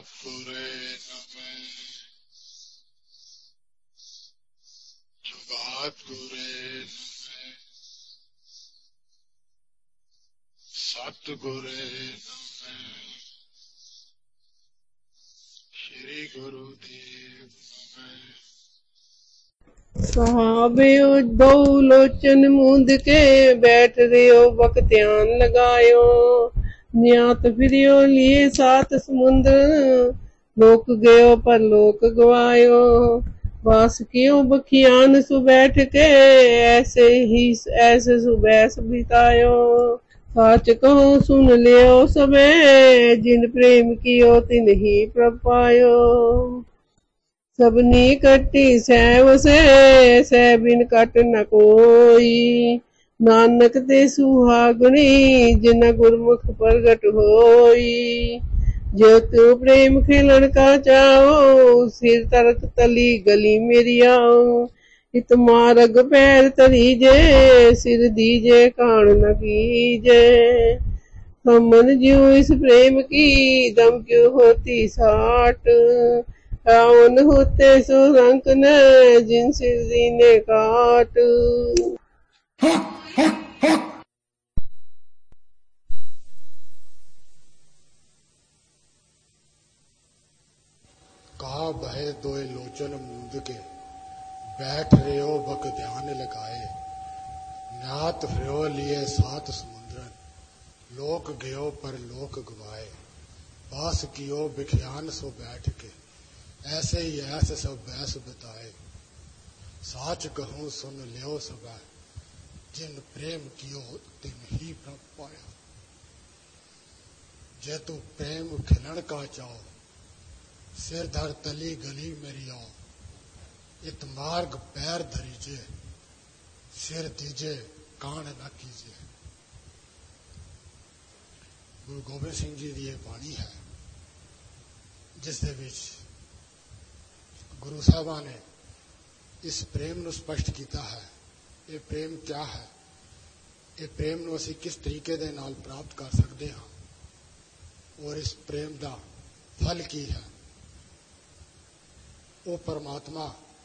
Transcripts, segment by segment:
ਸਤਿਗੁਰੇ ਨਮੈ ਸਤਿਗੁਰੇ ਨਮੈ ਸਤਿਗੁਰੇ ਨਮੈ ਸ੍ਰੀ ਗੁਰੂ ਦੇਵ ਨਮੈ। ਸਹਾਬਿਓ ਬਹੁ ਲੋਚਨ ਮੂੰਦ ਕੇ ਬੈਠ ਰਿਓ ਬਕ ਧਿਆਨ ਲਗਾਇਓ। ਨਿਆਤ ਫਿਰਿਓ ਲੀਏ ਸਾਤ ਸਮੁੰਦਰ ਲੋਕ ਗਇਓ ਪਰ ਲੋਕ ਗਵਾਇਓ। ਵਾਸ ਕਿਉ ਬਖਿਆਨ ਸु बैठ के ऐसे सु बैस बितायो। साच कहो सुन लियो सबे जिन प्रेम कियो तिन ही प्रभ पायो। सबनी कटी सैव से सै बिन कट न कोई। नानक ते सुहागणी जिन गुरमुख प्रगट होई। जो तू प्रेम खेलन का चाहो सिर तरक तली गली मेरी आओ। इत मार्ग पैर तरीजे सिर दीजे कान न कीजे। हमन ज्यों इस प्रेम की दम क्यों होती साट। रावण होते सो रंक न जिन सिर दीने काट। कहा बहे दोए लोचन मूंद के बैठ रहो बक ध्यान लगाए। नात फिरो लिए सात समुद्रन लोक गयो पर लोक गवाए। बास कियो बिख्यान सो बैठ के ऐसे ही ऐसे सब बैस बताए। साच कहूँ सुन लियो सब जिन प्रेम कियो तिन ही प्रभ पाया। जे तू प्रेम खिलन का चाहो सिर धर तली गली मेरी आओ। इत मार्ग पैर धरीजे सिर दीजे कान न कीजे। गुरु गोबिंद सिंह जी की यह बाणी है जिस दे विच गुरु साहबा ने इस प्रेम ਨੂੰ स्पष्ट किया है। ये प्रेम क्या है, ये प्रेम ਨੂੰ ਅਸੀਂ किस तरीके ਦੇ ਨਾਲ प्राप्त कर सकते हाँ और इस प्रेम का फल की है। वो परमात्मा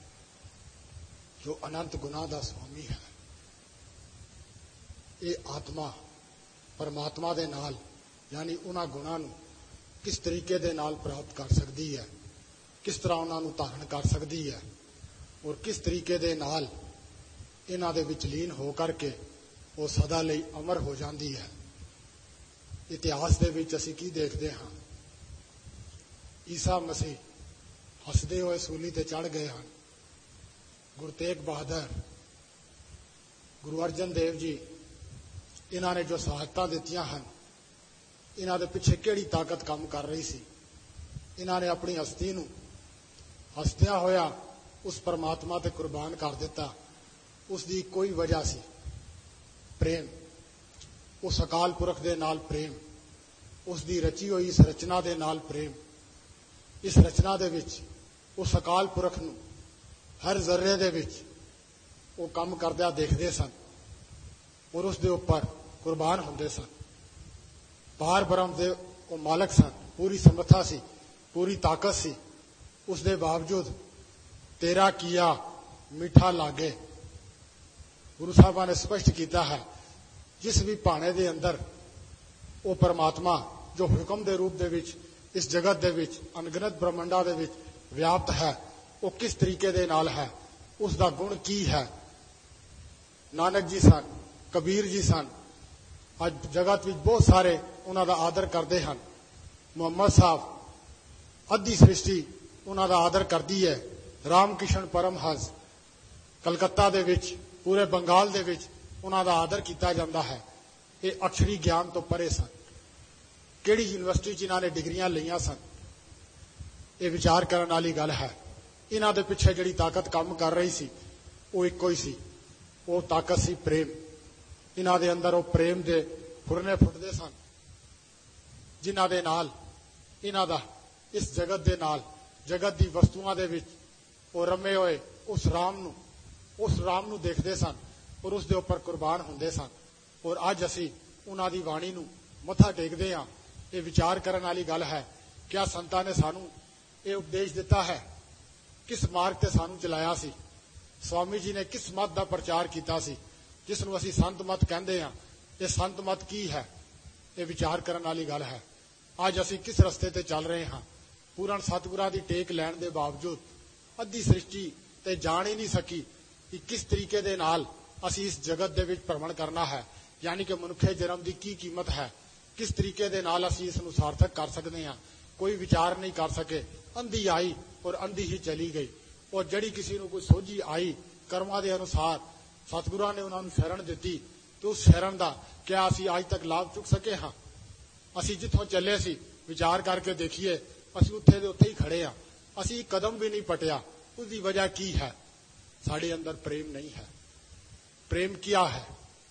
जो अनंत गुना का स्वामी है, ये आत्मा परमात्मा दे नाल यानी उन्हां गुणां नूं किस तरीके दे नाल प्राप्त कर सकती है, किस तरह उन्हां नूं धारण कर सकती है और किस तरीके दे नाल इन्हां दे विच लीन हो करके वो सदा लई अमर हो जाती है। इतिहास दे विच असीं की देखते हाँ, ईसा मसीह हसदे हुए सूली ते चढ़ गए हैं। गुरु तेग बहादुर, गुरु अर्जन देव जी इन्हां ने जो शहादतां दित्तियां हैं, इन्हां दे पिछे किहड़ी ताकत काम कर रही सी। इन्हां ने अपनी हस्ती नूं हसदियां होया उस परमात्मा ते कुर्बान कर दिता। उसदी कोई वजह सी प्रेम, उस अकाल पुरख दे नाल प्रेम, उसदी रची हुई इस रचना दे नाल प्रेम। इस रचना दे विच उस अकाल पुरख नूं हर जर्रे दे विच वो काम करदिया देखते सन और उस दे उपर कुर्बान होंदे सन। पार ब्रह्म दे वो मालक सन, पूरी समर्था सी, पूरी ताकत सी। उस दे बावजूद तेरा किया मीठा लागे। गुरु साहबा ने स्पष्ट किया है, जिस भी भाणे दे अंदर वो परमात्मा जो हुक्म दे रूप दे विच इस जगत दे विच अनगिनत ब्रह्मंडा दे विच व्याप्त है, वो किस तरीके दे नाल है, उसका गुण की है। नानक जी सन, कबीर जी सन, अज जगत विच बहुत सारे उन्हां दा आदर करते हैं। मुहम्मद साहब अद्धी सृष्टि उन्हां दा आदर करती है। राम किशन परमहंस कलकत्ता दे विच पूरे बंगाल दे विच उन्हां दा आदर किया जाता है। ये अक्षरी ज्ञान तो परे सन। किहड़ी यूनिवर्सिटी च इन्हां ने डिग्रियां लईआं सन, ये विचार करने वाली गल है। इन्हां दे पिछे जिहड़ी ताकत काम कर रही सी वो इक्को ही सी, वो ताकत सी प्रेम। इन्हां दे अंदर वो प्रेम दे फुरने फुटदे सन जिन्हां दे नाल इन्हां दा इस जगत दे नाल जगत दी वस्तुआं दे विच वो रमे होए उस राम नूं देखदे सन और उस दे उपर कुर्बान हुंदे सन। और अज असीं उन्हां दी वाणी नूं मत्था टेकदे हां। ये विचार करने वाली गल है क्या संतां ने सानू ये उपदेश दिता है? किस मार्ग ते सानू चलाया सी? स्वामी जी ने किस मत का प्रचार किया सी जिसनूं असीं संत मत कहंदे हां? ये संत मत की है? ये विचार करने वाली गल है। अज असीं किस रस्ते ते चल रहे हां? पूर्ण सतगुरां दी टेक लैण दे बावजूद अद्धी सृष्टि ते जान ही नहीं सकी कि किस तरीके दे नाल असीं इस जगत दे विच भ्रमण करना है, यानी कि मनुखे जन्म की की कीमत है, किस तरीके दे नाल असीं इसनूं सार्थक कर सकते हां। कोई विचार नहीं कर सके। अंधी आई और अंधी ही चली गई। और जड़ी किसी नूं कोई सोझी आई कर्मां दे अनुसार सतगुरां ने उन्हां नूं शरण दित्ती, तो उस शरण का क्या असीं अज तक लाभ चुक सके हां? असीं जिथों चले सी विचार करके देखिए, असीं उत्थे दे उत्थे ही खड़े हां। असीं एक कदम भी नहीं पटिया। उसकी वजह की है? साडे अंदर प्रेम नहीं है। प्रेम क्या है?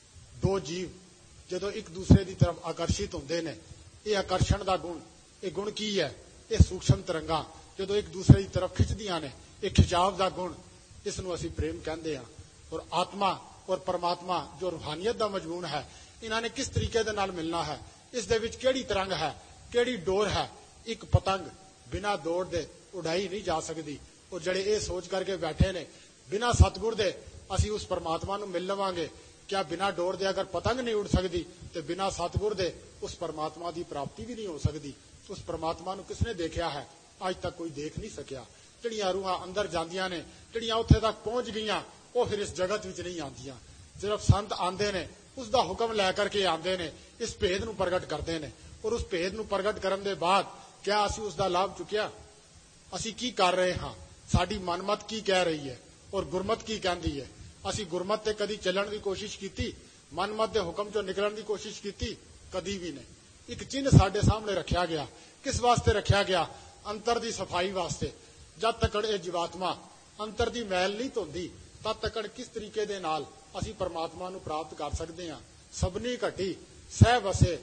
दो जीव जदों एक दूसरे की तरफ आकर्षित होंदे ने, ये आकर्षण का गुण, ये गुण की है? ये सूक्ष्म तरंगां जदों एक दूसरे की तरफ खिंचदियां ने, ये खिंचाव का गुण, इसनूं असीं प्रेम कहंदे हां। और आत्मा और परमात्मा जो रूहानियत का मजमून है, इन्हां ने किस तरीके दे नाल मिलना है? इस दे विच किहड़ी तरंग है, किहड़ी डोर है? एक पतंग बिना दौड़ दे उड़ाई नहीं जा सकती। और जड़े ये सोच करके बैठे ने बिना सतगुर दे असीं उस परमात्मा नूं मिल लवांगे, क्या बिना डोर दे अगर पतंग नहीं उड़ सकती तो बिना सतगुर दे उस परमात्मा की प्राप्ति भी नहीं हो सकती। उस परमात्मा नूं किसने देखा है? अज तक कोई देख नहीं सकिया। जिहड़ियां रूहां अंदर जांदियां ने, जिहड़ियां उत्थे तक पहुंच गईयां, वो फिर इस जगत विच नहीं आंदियां। सिर्फ संत आंदे ने, उसका हुक्म लैकर के आंदे ने, इस भेद नूं प्रगट करते हैं। और उस भेद नूं प्रगट करन दे बाद क्या असीं उसका लाभ चुकिया? असीं की कर रहे हां? साडी मनमत की कह रही है और गुरमत की कहती है? असीं गुरमत ते कदी चलण की कोशिश की? मनमत दे हुक्म चों निकलण की कोशिश की? कदी भी नहीं। एक चिन्ह साडे सामने रखा गया। किस वास्ते रखा गया? अंतर की सफाई वास्ते। जब तक ये जीवात्मा अंतर की मैल नहीं धोंदी, तद तक किस तरीके दे नाल असीं परमात्मा नूं प्राप्त कर सकते हां? सबनी घटी सह वसे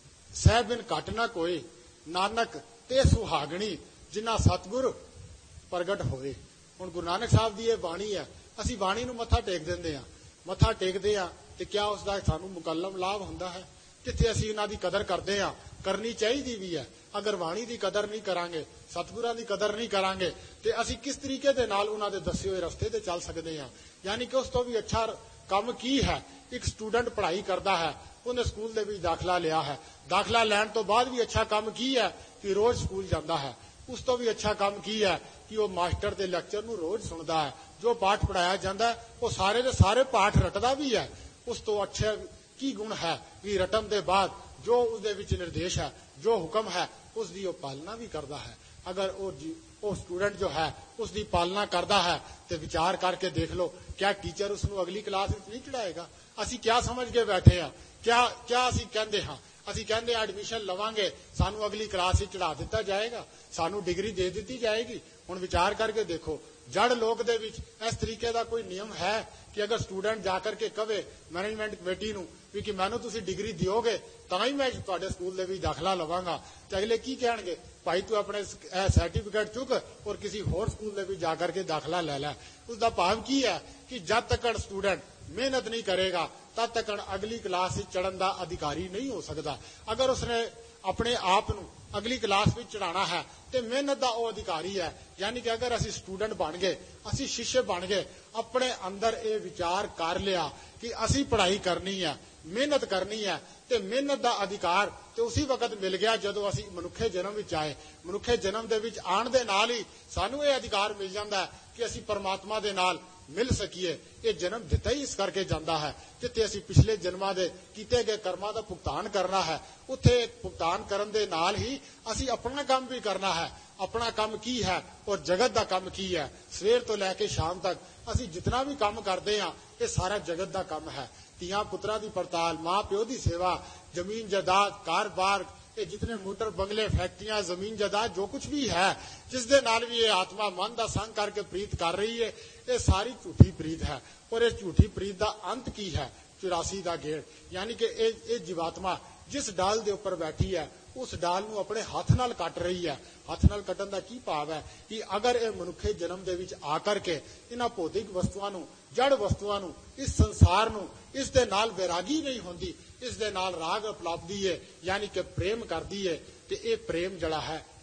सह बिन घट न कोई, नानक ते सुहागणी जिन्ना सतगुर प्रगट होए। हुण गुरु नानक साहब की यह बाणी है। असीं बाणी नूं मत्था टेक दिंदे हां। मत्था टेकदे हां ते क्या उसका सानूं मुकल्लम लाभ हुंदा है? जिथे असीं इन्हां दी कदर करदे हां, करनी चाहिदी भी है। अगर बाणी की कदर नहीं करांगे, सतगुरां की कदर नहीं करांगे, तो असीं किस तरीके दे नाल उन्हां दे दस्से होए रस्ते ते चल सकदे हां? यानी कि उस तो भी अच्छा काम की है? एक स्टूडेंट पढ़ाई करता है, उन्हें स्कूल दे विच दाखला लिया है, दाखला लैण तो बाद भी अच्छा काम की है कि रोज स्कूल जाता है। उस तो भी अच्छा काम की है कि वह मास्टर के लैक्चर नूं रोज सुनता है। जो पाठ पढ़ाया जाता है वो सारे के सारे पाठ रटदा भी है। उस तो अच्छे की गुण है कि रटन के बाद जो उसदे विच निर्देश है, जो हुक्म है, उसकी पालना भी करता है। अगर वो स्टूडेंट जो है उसकी पालना करता है तो विचार करके देख लो, क्या टीचर उसनूं अगली क्लास में नहीं चढ़ाएगा? असीं क्या समझ के बैठे हैं? क्या असीं कहंदे हां? असीं कहंदे एडमिशन लवांगे, सानू अगली क्लास ही चढ़ा दिता जाएगा, सानू डिग्री दे दी जाएगी। हुण विचार करके देखो, जड़ लोक दे विच इस तरीके का कोई नियम है कि अगर स्टूडेंट जाकर के कहे मैनेजमेंट कमेटी नूं कि मैनू तुसीं डिग्री दिओगे तां ही मैं तुहाडे स्कूल दे विच दाखला लवांगा, तो अगले की कहणगे? भाई तू अपने सर्टिफिकेट चुक और किसी होर स्कूल दे विच जाकर के दाखला ले लै। उसका भाव की है कि जब तक स्टूडेंट मेहनत नहीं करेगा तब तक अगली क्लास चढ़न का अधिकारी नहीं हो सकता। अगर उसने अपने आप नूं अगली क्लास में चढ़ाना है तो मेहनत का वह अधिकारी है। यानी कि अगर असीं स्टूडेंट बन गए, असीं शिष्य बन गए, अपने अंदर ये विचार कर लिया कि असीं पढ़ाई करनी है, मेहनत करनी है, तो मेहनत का अधिकार तो उसी वक्त मिल गया जदों असीं मनुखे जन्म विच आए। मनुखे जन्म दे विच आण दे नाल ही सानूं ये अधिकार मिल जाता है कि असीं परमात्मा दे नाल मिल सकीए। ये जन्म दिता ही इस करके जाता है जिथे असीं पिछले जन्मां दे कीते गए कर्मां दा भुगतान करना है। उत्थे भुगतान करन दे नाल ही असीं अपना काम भी करना है। अपना काम की है और जगत का काम की है? सवेर तो लैके शाम तक असीं जितना भी काम करते हैं ये सारा जगत का काम है। धीआं पुत्रां दी पड़ताल, मां प्यो की सेवा, जमीन जायदाद, कार-बार, ये जितने मोटर बंगले, फैक्ट्रियां, जमीन जायदाद जो कुछ भी है, जिस दे नाल भी ये आत्मा मन का संग करके प्रीत कर रही है, ये सारी झूठी प्रीत है। और इस झूठी प्रीत का अंत की है? 84 का गेड़। यानी कि ये जीवात्मा जिस डाल के उपर बैठी है उस डाल नूं अपने हाथ नाल कट रही है। हाथ नाल कटन का की भाव है कि अगर ये मनुखे जन्म दे विच आकर के इन्हां भौतिक वस्तुआं नूं, जड़ वस्तुआं नूं, इस संसार नूं, इस दे नाल वैरागी नहीं होंदी, इस दे नाल राग अपलापदी है, यानी कि प्रेम करदी है, तो ये प्रेम जड़ा है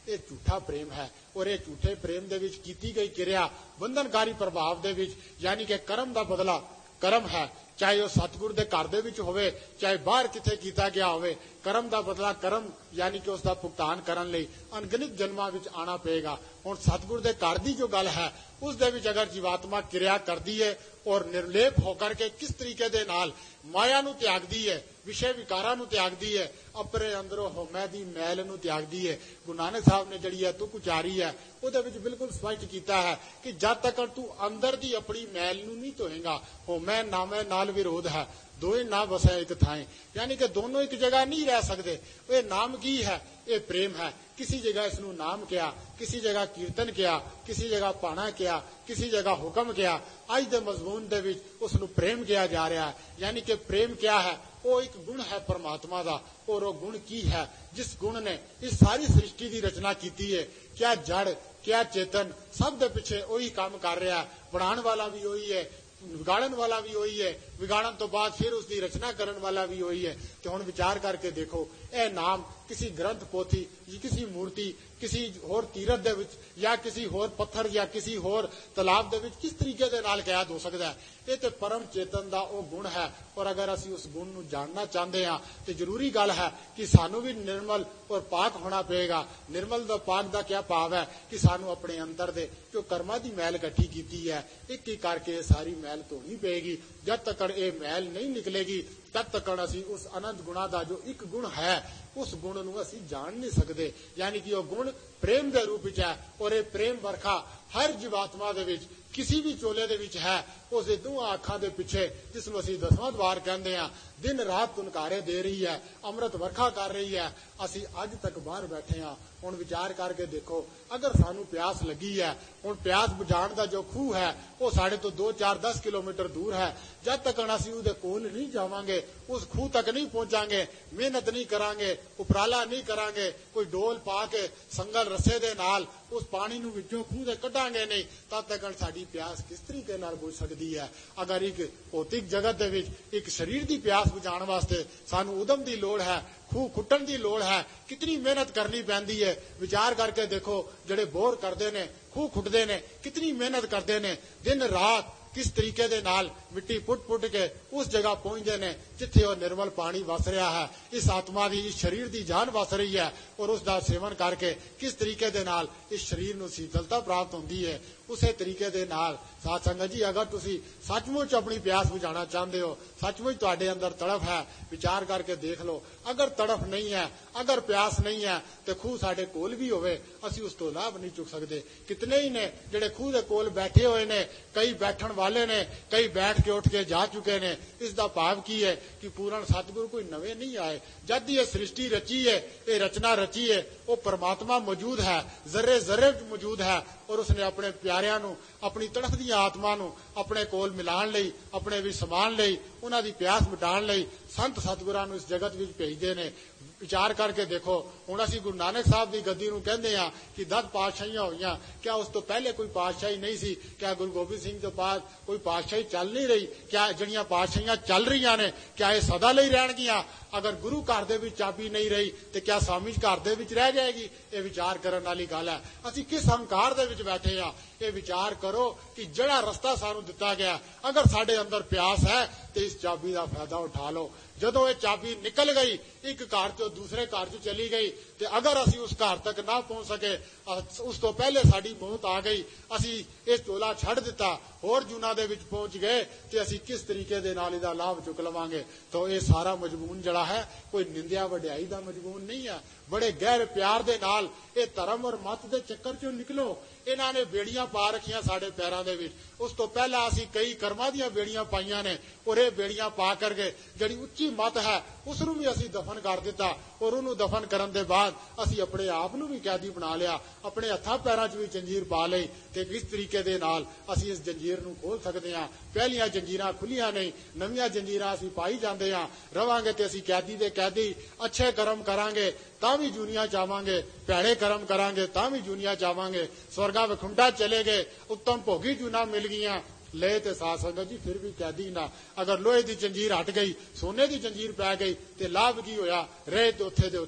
ਇਹ ਝੂਠਾ ਪ੍ਰੇਮ ਹੈ। ਔਰ ਇਹ ਝੂਠੇ ਪ੍ਰੇਮ ਦੇ ਵਿੱਚ ਕੀਤੀ ਗਈ ਕਿਰਿਆ ਬੰਧਨਕਾਰੀ ਪ੍ਰਭਾਵ ਦੇ ਵਿੱਚ, ਯਾਨੀ ਕਿ ਕਰਮ ਦਾ ਬਦਲਾ ਕਰਮ ਹੈ। ਚਾਹੇ ਉਹ ਸਤਿਗੁਰ ਦੇ ਘਰ ਦੇ ਵਿੱਚ ਹੋਵੇ, ਚਾਹੇ ਬਾਹਰ ਕਿਤੇ ਕੀਤਾ ਗਿਆ ਹੋਵੇ, ਕਰਮ ਦਾ ਬਦਲਾ ਕਰਮ, ਯਾਨੀ ਕਿ ਉਸ ਦਾ ਭੁਗਤਾਨ ਕਰਨ ਲਈ ਅਣਗਿਣਤ ਜਨਮਾਂ ਵਿੱਚ ਆਣਾ ਪਏਗਾ। ਹੁਣ ਸਤਿਗੁਰ ਦੇ ਘਰ ਦੀ ਜੋ ਗੱਲ ਹੈ, ਉਸ ਦੇ ਵਿੱਚ ਅਗਰ ਜੀਵਾਤਮਾ ਕਿਰਿਆ ਕਰਦੀ ਹੈ ਔਰ ਨਿਰਲੇਪ ਹੋकर ਕੇ ਕਿਸ ਤਰੀਕੇ ਦੇ ਨਾਲ ਮਾਇਆ ਨੂੰ ਤਿਆਗਦੀ ਹੈ, ਵਿਸ਼ੇ ਵਿਕਾਰਾਂ ਨੂੰ ਤਿਆਗਦੀ ਹੈ, ਆਪਣੇ ਅੰਦਰੋਂ ਹਉਮੈ ਦੀ ਮੈਲ ਨੂੰ ਤਿਆਗਦੀ ਹੈ। ਗੁਰੂ ਨਾਨਕ ਸਾਹਿਬ ਨੇ ਜਿਹੜੀ ਹੈ ਤੁਕ ਉਚਾਰੀ ਹੈ, ਉਹਦੇ ਵਿੱਚ ਬਿਲਕੁਲ ਸਪਸ਼ਟ ਕੀਤਾ ਹੈ ਕਿ ਜਦ ਤੱਕ ਤੂੰ ਅੰਦਰ ਦੀ ਆਪਣੀ ਮੈਲ ਨੂੰ ਨਹੀਂ ਧੋਏਗਾ, ਹਉਮੈ ਨਾਮੈ ਨਾਲ ਵਿਰੋਧ ਹੈ, ਦੋਏ ਨਾ ਵਸੈ ਇੱਕ ਥਾਂ, यानी कि दोनों एक जगह नहीं रह सकते। ये नाम की है, ये प्रेम है। किसी जगह इसनू नाम किया, किसी जगह कीर्तन किया, किसी जगह पाना किया, किसी जगह हुक्म किया। अज दे मजमून दे विच उसनू प्रेम किया जा रहा है। यानी कि प्रेम क्या है? वो एक गुण है परमात्मा का, और वो गुण की है जिस गुण ने इस सारी सृष्टि की रचना की है। क्या जड़ क्या चेतन सब दे पिछे वही काम कर रहा है। बनाने वाला भी वही है, विगाड़न वाला भी वही है, विगाड़न तो बाद फिर उसकी रचना करने वाला भी वही है। तो हुण विचार करके देखो, यह नाम किसी ग्रंथ पोथी, किसी मूर्ति, किसी होर तीरथ दे विच या किसी होर पत्थर या किसी होर तलाब दे विच किस तरीके दे नाल कैद हो सकता है? ये तो परम चेतन दा वो गुण है। और अगर असी उस गुण नू जानना चाहते हैं तो जरूरी गल है कि सानू भी निर्मल और पाक होना पएगा। निर्मल दा पाक दा क्या भाव है कि सानू अपने अंदर दे जो कर्मां दी मैल इकट्ठी कीती है, एक एक करके सारी मैल धोनी पेगी। जब तक ये मैल नहीं निकलेगी तब तक असी उस अनंत गुणा का जो एक गुण है उस गुण नू असी जान नहीं सकते। यानी कि वह गुण प्रेम के रूप में है। और ये प्रेम वर्खा हर जीवात्मा दे विच किसी भी चोले दे विच है। उस दोवां अखां दे पिछे जिसनूं असी 10वां द्वार कहंदे आ, दिन रात तुनकारे दे रही है, अमृत वर्खा कर रही है। असी अज तक बाहर बैठे हाँ। हुण विचार करके देखो, अगर सानू प्यास लगी है, हुण प्यास बुझाण दा जो खूह है वो साढ़े तो 2, 4, 10 किलोमीटर दूर है। जब तक असी उहदे कोल नहीं जावांगे, उस खूह तक नहीं पहुंचांगे, मेहनत नहीं करांगे, उपराला नहीं करांगे, कोई डोल पा के संगल रस्से दे नाल उस पानी नूं विचों खूह दे कढांगे नहीं, तब तक साडी प्यास किस तरीके नाल बुझ सकदी है? अगर एक भौतिक जगत दे विच एक शरीर दी प्यास बुझाण वास्ते सानू उदम दी लोड़ है, खूह खुट्टण दी लोड़ है, कितनी मेहनत करनी पैंदी है। विचार करके देखो, जिहड़े बोर करदे ने, खूह खुटदे ने, कितनी मेहनत करदे ने, दिन रात किस तरीके दे नाल मिट्टी पुट पुट के उस जगह पहुंचते हैं जिथे वह निर्मल पानी वस रहा है। इस आत्मा की, इस शरीर की जान वस रही है। और उसका सेवन करके किस तरीके दे नाल इस शरीर नूं शीतलता प्राप्त होती है। उस तरीके दे नाल साध संगत जी, अगर तुसी सचमुच अपनी प्यास बुझाना चाहते हो, सचमुच तुहाडे अंदर तड़फ है, विचार करके देख लो। अगर तड़फ नहीं है, अगर प्यास नहीं है, तो खूह साडे कोल भी होवे, असी उस तो लाभ नहीं चुक सकते। कितने ही ने जिहड़े खूह दे कोल बैठे हुए ने, कई बैठण वाले ने, कई बैठ के उठ के जा चुके ने। इसका भाव की है कि पूर्ण सतगुरु कोई नवे नहीं आए। जब ये सृष्टि रची है, ये रचना रची है, वो परमात्मा मौजूद है, जर्रे जर्रे मौजूद है। और उसने अपने प्यारियां नूं, अपनी तड़फदी आत्मा नूं अपने कोल मिलाण लई, अपने विच समान लई, उन्हां दी प्यास मिटाण लई संत सतगुरां नूं इस जगत विच भेजदे ने। विचार करके देखो, हुण असीं गुरु नानक साहब की गद्दी नूं कहंदे आ कि 10 पातशाहियां होईयां, क्या उस तो पहले कोई पातशाही नहीं सी? क्या गुरु गोबिंद सिंह तो बाद कोई पातशाही चल नहीं रही? क्या जिहड़ियां पातशाहियां चल रही ने, क्या ये सदा लई रहणगियां? अगर गुरु घर दे विच चाबी नहीं रही तो क्या स्वामी घर दे विच रह जाएगी? ये विचार करने वाली गल है। असीं किस हंकार दे विच बैठे आ? ये विचार करो कि जिहड़ा रस्ता सानू दिता गया, अगर साडे अंदर प्यास है तो इस चाबी का फायदा उठा लो। जदों ये चाबी निकल गई, एक घर चो दूसरे घर च चली गई, तो अगर असी उस घर तक ना पहुंच सके, उस तो पहले साडी मौत आ गई, असी ये चोला छड़ दिता, होर जूना दे विच पहुंच गए, तो असी किस तरीके दे नाल इहदा लाभ चुक लवांगे? तो ये सारा मजमून जिहड़ा है कोई निंदिया वड्याई दा मजमून नहीं है। बड़े गहरे प्यार दे नाल ये धर्म और मत दे चक्कर चों निकलो। इन्हां ने बेड़ियां पा रखियां साडे पैरां दे विच। उस तो पहला असी कई कर्मां दीयां बेड़ियां पाईयां ने, और ये बेड़ियां पा करके जिहड़ी उच्ची मत है उसनूं भी असी दफन कर दिता। और उन्होंने दफन करन दे बाद असी अपने आप नूं भी कैदी बना लिया, अपने हत्थां पैरां च भी जंजीर पा लई। ते किस तरीके दे नाल असी इस जंजीर नूं खोल सकदे हां? पहलियां जंजीरां खुलियां नहीं, नवीआं जंजीरां असी पाई जांदे हां। रवांगे ते असी कैदी दे कैदी, अच्छे कर्म करांगे तां भी दुनिया च आवांगे, भैड़े कर्म करांगे तां भी दुनिया च आवांगे। स्वर्गा विकुंठा चले गए, उत्तम भोगी चूना मिल गईयां, ले ते साध संगत जी फिर भी कैदी ना। अगर लोहे की जंजीर हट गई, सोने की जंजीर पै गई, तो लाभ की होया? रहे तो उत्थे दे उत्थे ही।